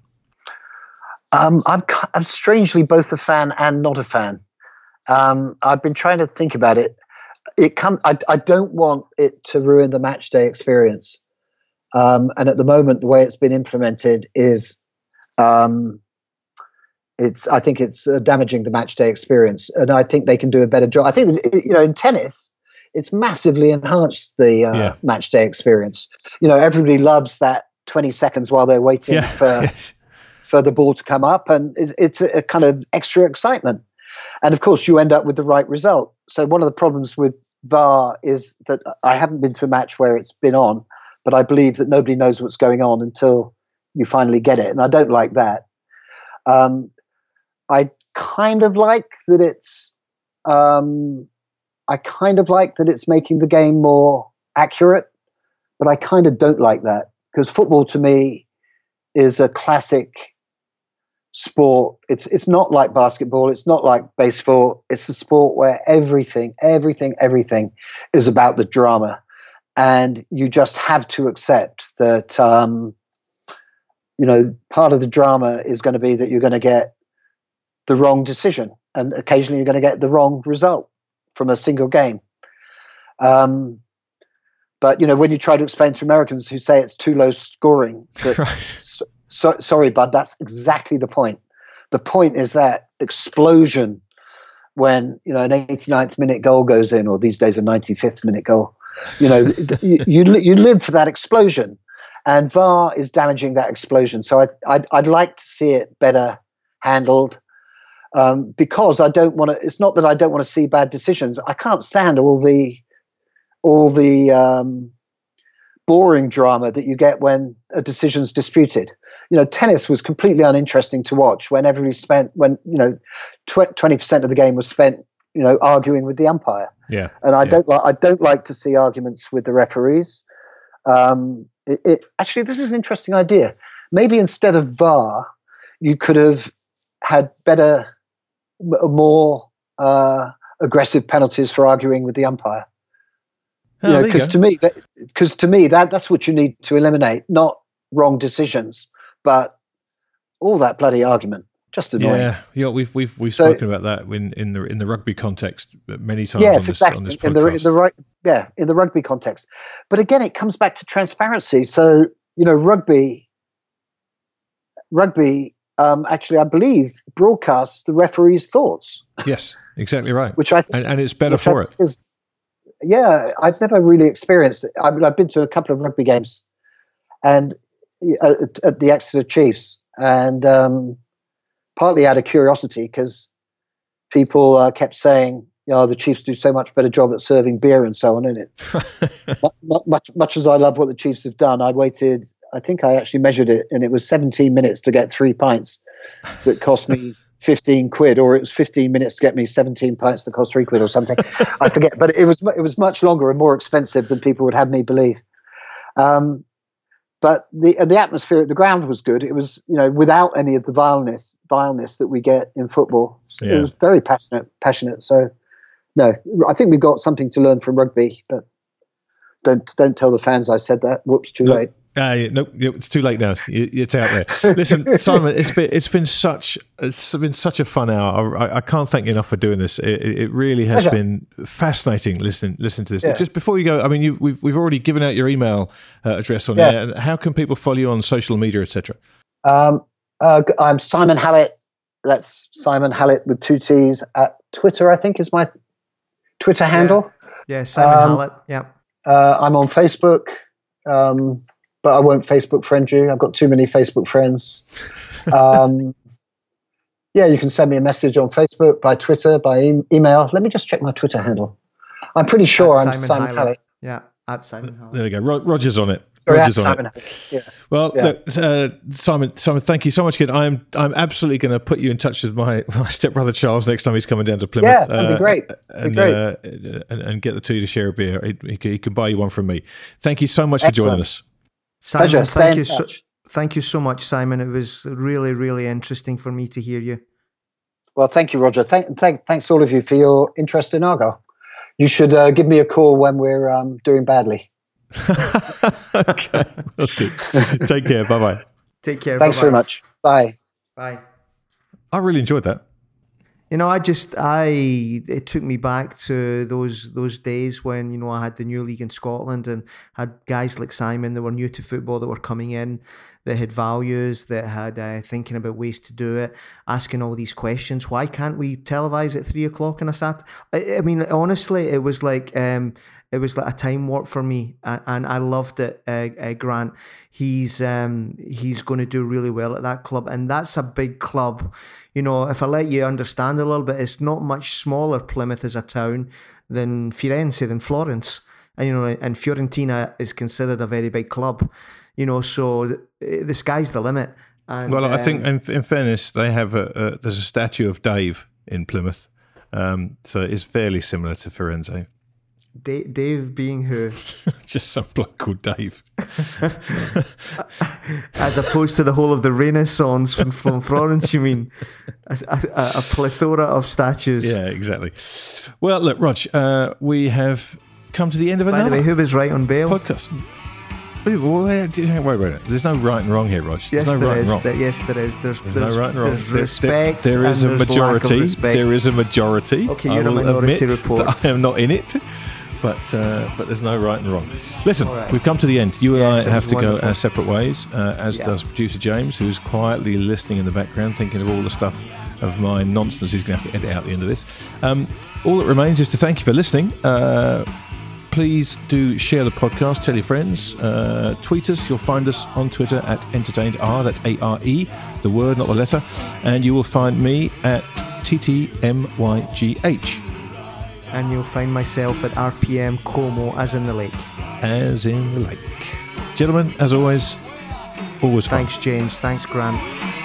I'm strangely both a fan and not a fan. I've been trying to think about it. I don't want it to ruin the match day experience. And at the moment, the way it's been implemented is, I think it's damaging the match day experience, and I think they can do a better job. I think in tennis, it's massively enhanced the match day experience. Everybody loves that 20 seconds while they're waiting for the ball to come up, and it's a kind of extra excitement. And of course, you end up with the right result. So one of the problems with VAR is that I haven't been to a match where it's been on. But I believe that nobody knows what's going on until you finally get it. And I don't like that. I kind of like that it's making the game more accurate, but I kind of don't like that because football to me is a classic sport. It's not like basketball. It's not like baseball. It's a sport where everything is about the drama, and you just have to accept that. Part of the drama is going to be that you're going to get the wrong decision, and occasionally you're going to get the wrong result from a single game. But when you try to explain to Americans who say it's too low scoring, sorry, bud, that's exactly the point. The point is that explosion when an 89th minute goal goes in, or these days a 95th minute goal. You live for that explosion, and VAR is damaging that explosion. So I'd like to see it better handled, because I don't want to. It's not that I don't want to see bad decisions. I can't stand all the boring drama that you get when a decision's disputed. Tennis was completely uninteresting to watch when 20% of the game was spent, arguing with the umpire. Yeah, and I don't like to see arguments with the referees. Actually, this is an interesting idea. Maybe instead of VAR, you could have had better, more aggressive penalties for arguing with the umpire. Because to me, that's what you need to eliminate, not wrong decisions, but all that bloody argument. Just annoying. Yeah, we've spoken about that in the rugby context many times. Yes, on this podcast. In the rugby context. But again, it comes back to transparency. So rugby. Actually, I believe broadcasts the referee's thoughts. Yes, exactly right. And it's better for it. Yeah, I've never really experienced it. I've been to a couple of rugby games, and at the Exeter Chiefs, and partly out of curiosity, because people kept saying, the Chiefs do so much better job at serving beer and so on. And it, much as I love what the Chiefs have done, I waited. I think I actually measured it, and it was 17 minutes to get 3 pints that cost me 15 quid, or it was 15 minutes to get me 17 pints that cost 3 quid or something. I forget, but it was much longer and more expensive than people would have me believe. But the atmosphere at the ground was good. It was, without any of the vileness that we get in football. Yeah. It was very passionate. So no, I think we've got something to learn from rugby, but don't tell the fans I said that. Whoops, too late. No, it's too late now. It's out there. Listen, Simon, it's been such a fun hour. I can't thank you enough for doing this. It really has been fascinating listening to this. Yeah. Just before you go, I mean, we've already given out your email address on there. How can people follow you on social media, etc.? I'm Simon Hallett. That's Simon Hallett with 2 T's at Twitter, I think is my Twitter handle. Yeah, Simon Hallett. Yeah. I'm on Facebook. But I won't Facebook friend you. I've got too many Facebook friends. You can send me a message on Facebook, by Twitter, by email. Let me just check my Twitter handle. I'm pretty sure I'm Simon Hallett. Yeah, at Simon Hallett. There we go. Roger's on it. Roger's on it. Yeah. Well, look, Simon, thank you so much again. I'm absolutely going to put you in touch with my stepbrother Charles next time he's coming down to Plymouth. Yeah, that'd be great. And get the two to share a beer. He can buy you one from me. Thank you so much for joining us. Simon, thank you so much, Simon. It was really, really interesting for me to hear you. Well, thank you, Roger. Thanks all of you for your interest in Argyle. You should give me a call when we're doing badly. Okay, will do. Take care. Bye-bye. Take care. Thanks very much. Bye. Bye. I really enjoyed that. It took me back to those days when, I had the new league in Scotland and had guys like Simon that were new to football that were coming in, that had values, that had thinking about ways to do it, asking all these questions. Why can't we televise at 3:00 on a Saturday? I mean, honestly, it was like a time warp for me, and I loved it. Grant, he's going to do really well at that club, and that's a big club. If I let you understand a little bit, it's not much smaller, Plymouth as a town, than Firenze, than Florence, and Fiorentina is considered a very big club. So the sky's the limit. And, well, I think in fairness, they have there's a statue of Dave in Plymouth, so it's fairly similar to Firenze. Dave being who? Just some bloke called Dave. As opposed to the whole of the Renaissance from Florence, you mean? A plethora of statues. Yeah, exactly. Well, look, Rog, we have come to the end of another By the way, who was right on bail? podcast. Wait. There's no right and wrong here, Rog. Yes, no there right is. And wrong. Yes, there is. There's no right and wrong. There's respect. There is and a there's lack of majority. respect. There is a majority. Okay, you're a minority report. That I am not in it. But there's no right and wrong. Listen, right. We've come to the end. You and I have to wonderful. go our separate ways, as does producer James, who's quietly listening in the background, thinking of all the stuff of my nonsense he's going to have to edit out at the end of this. All that remains is to thank you for listening. Please do share the podcast, tell your friends, tweet us. You'll find us on Twitter at entertainedr, that's A-R-E, the word, not the letter. And you will find me at TTMYGH. And you'll find myself at RPM Como, as in the lake. As in the lake. Gentlemen, as always fun. Thanks, James. Thanks, Grant.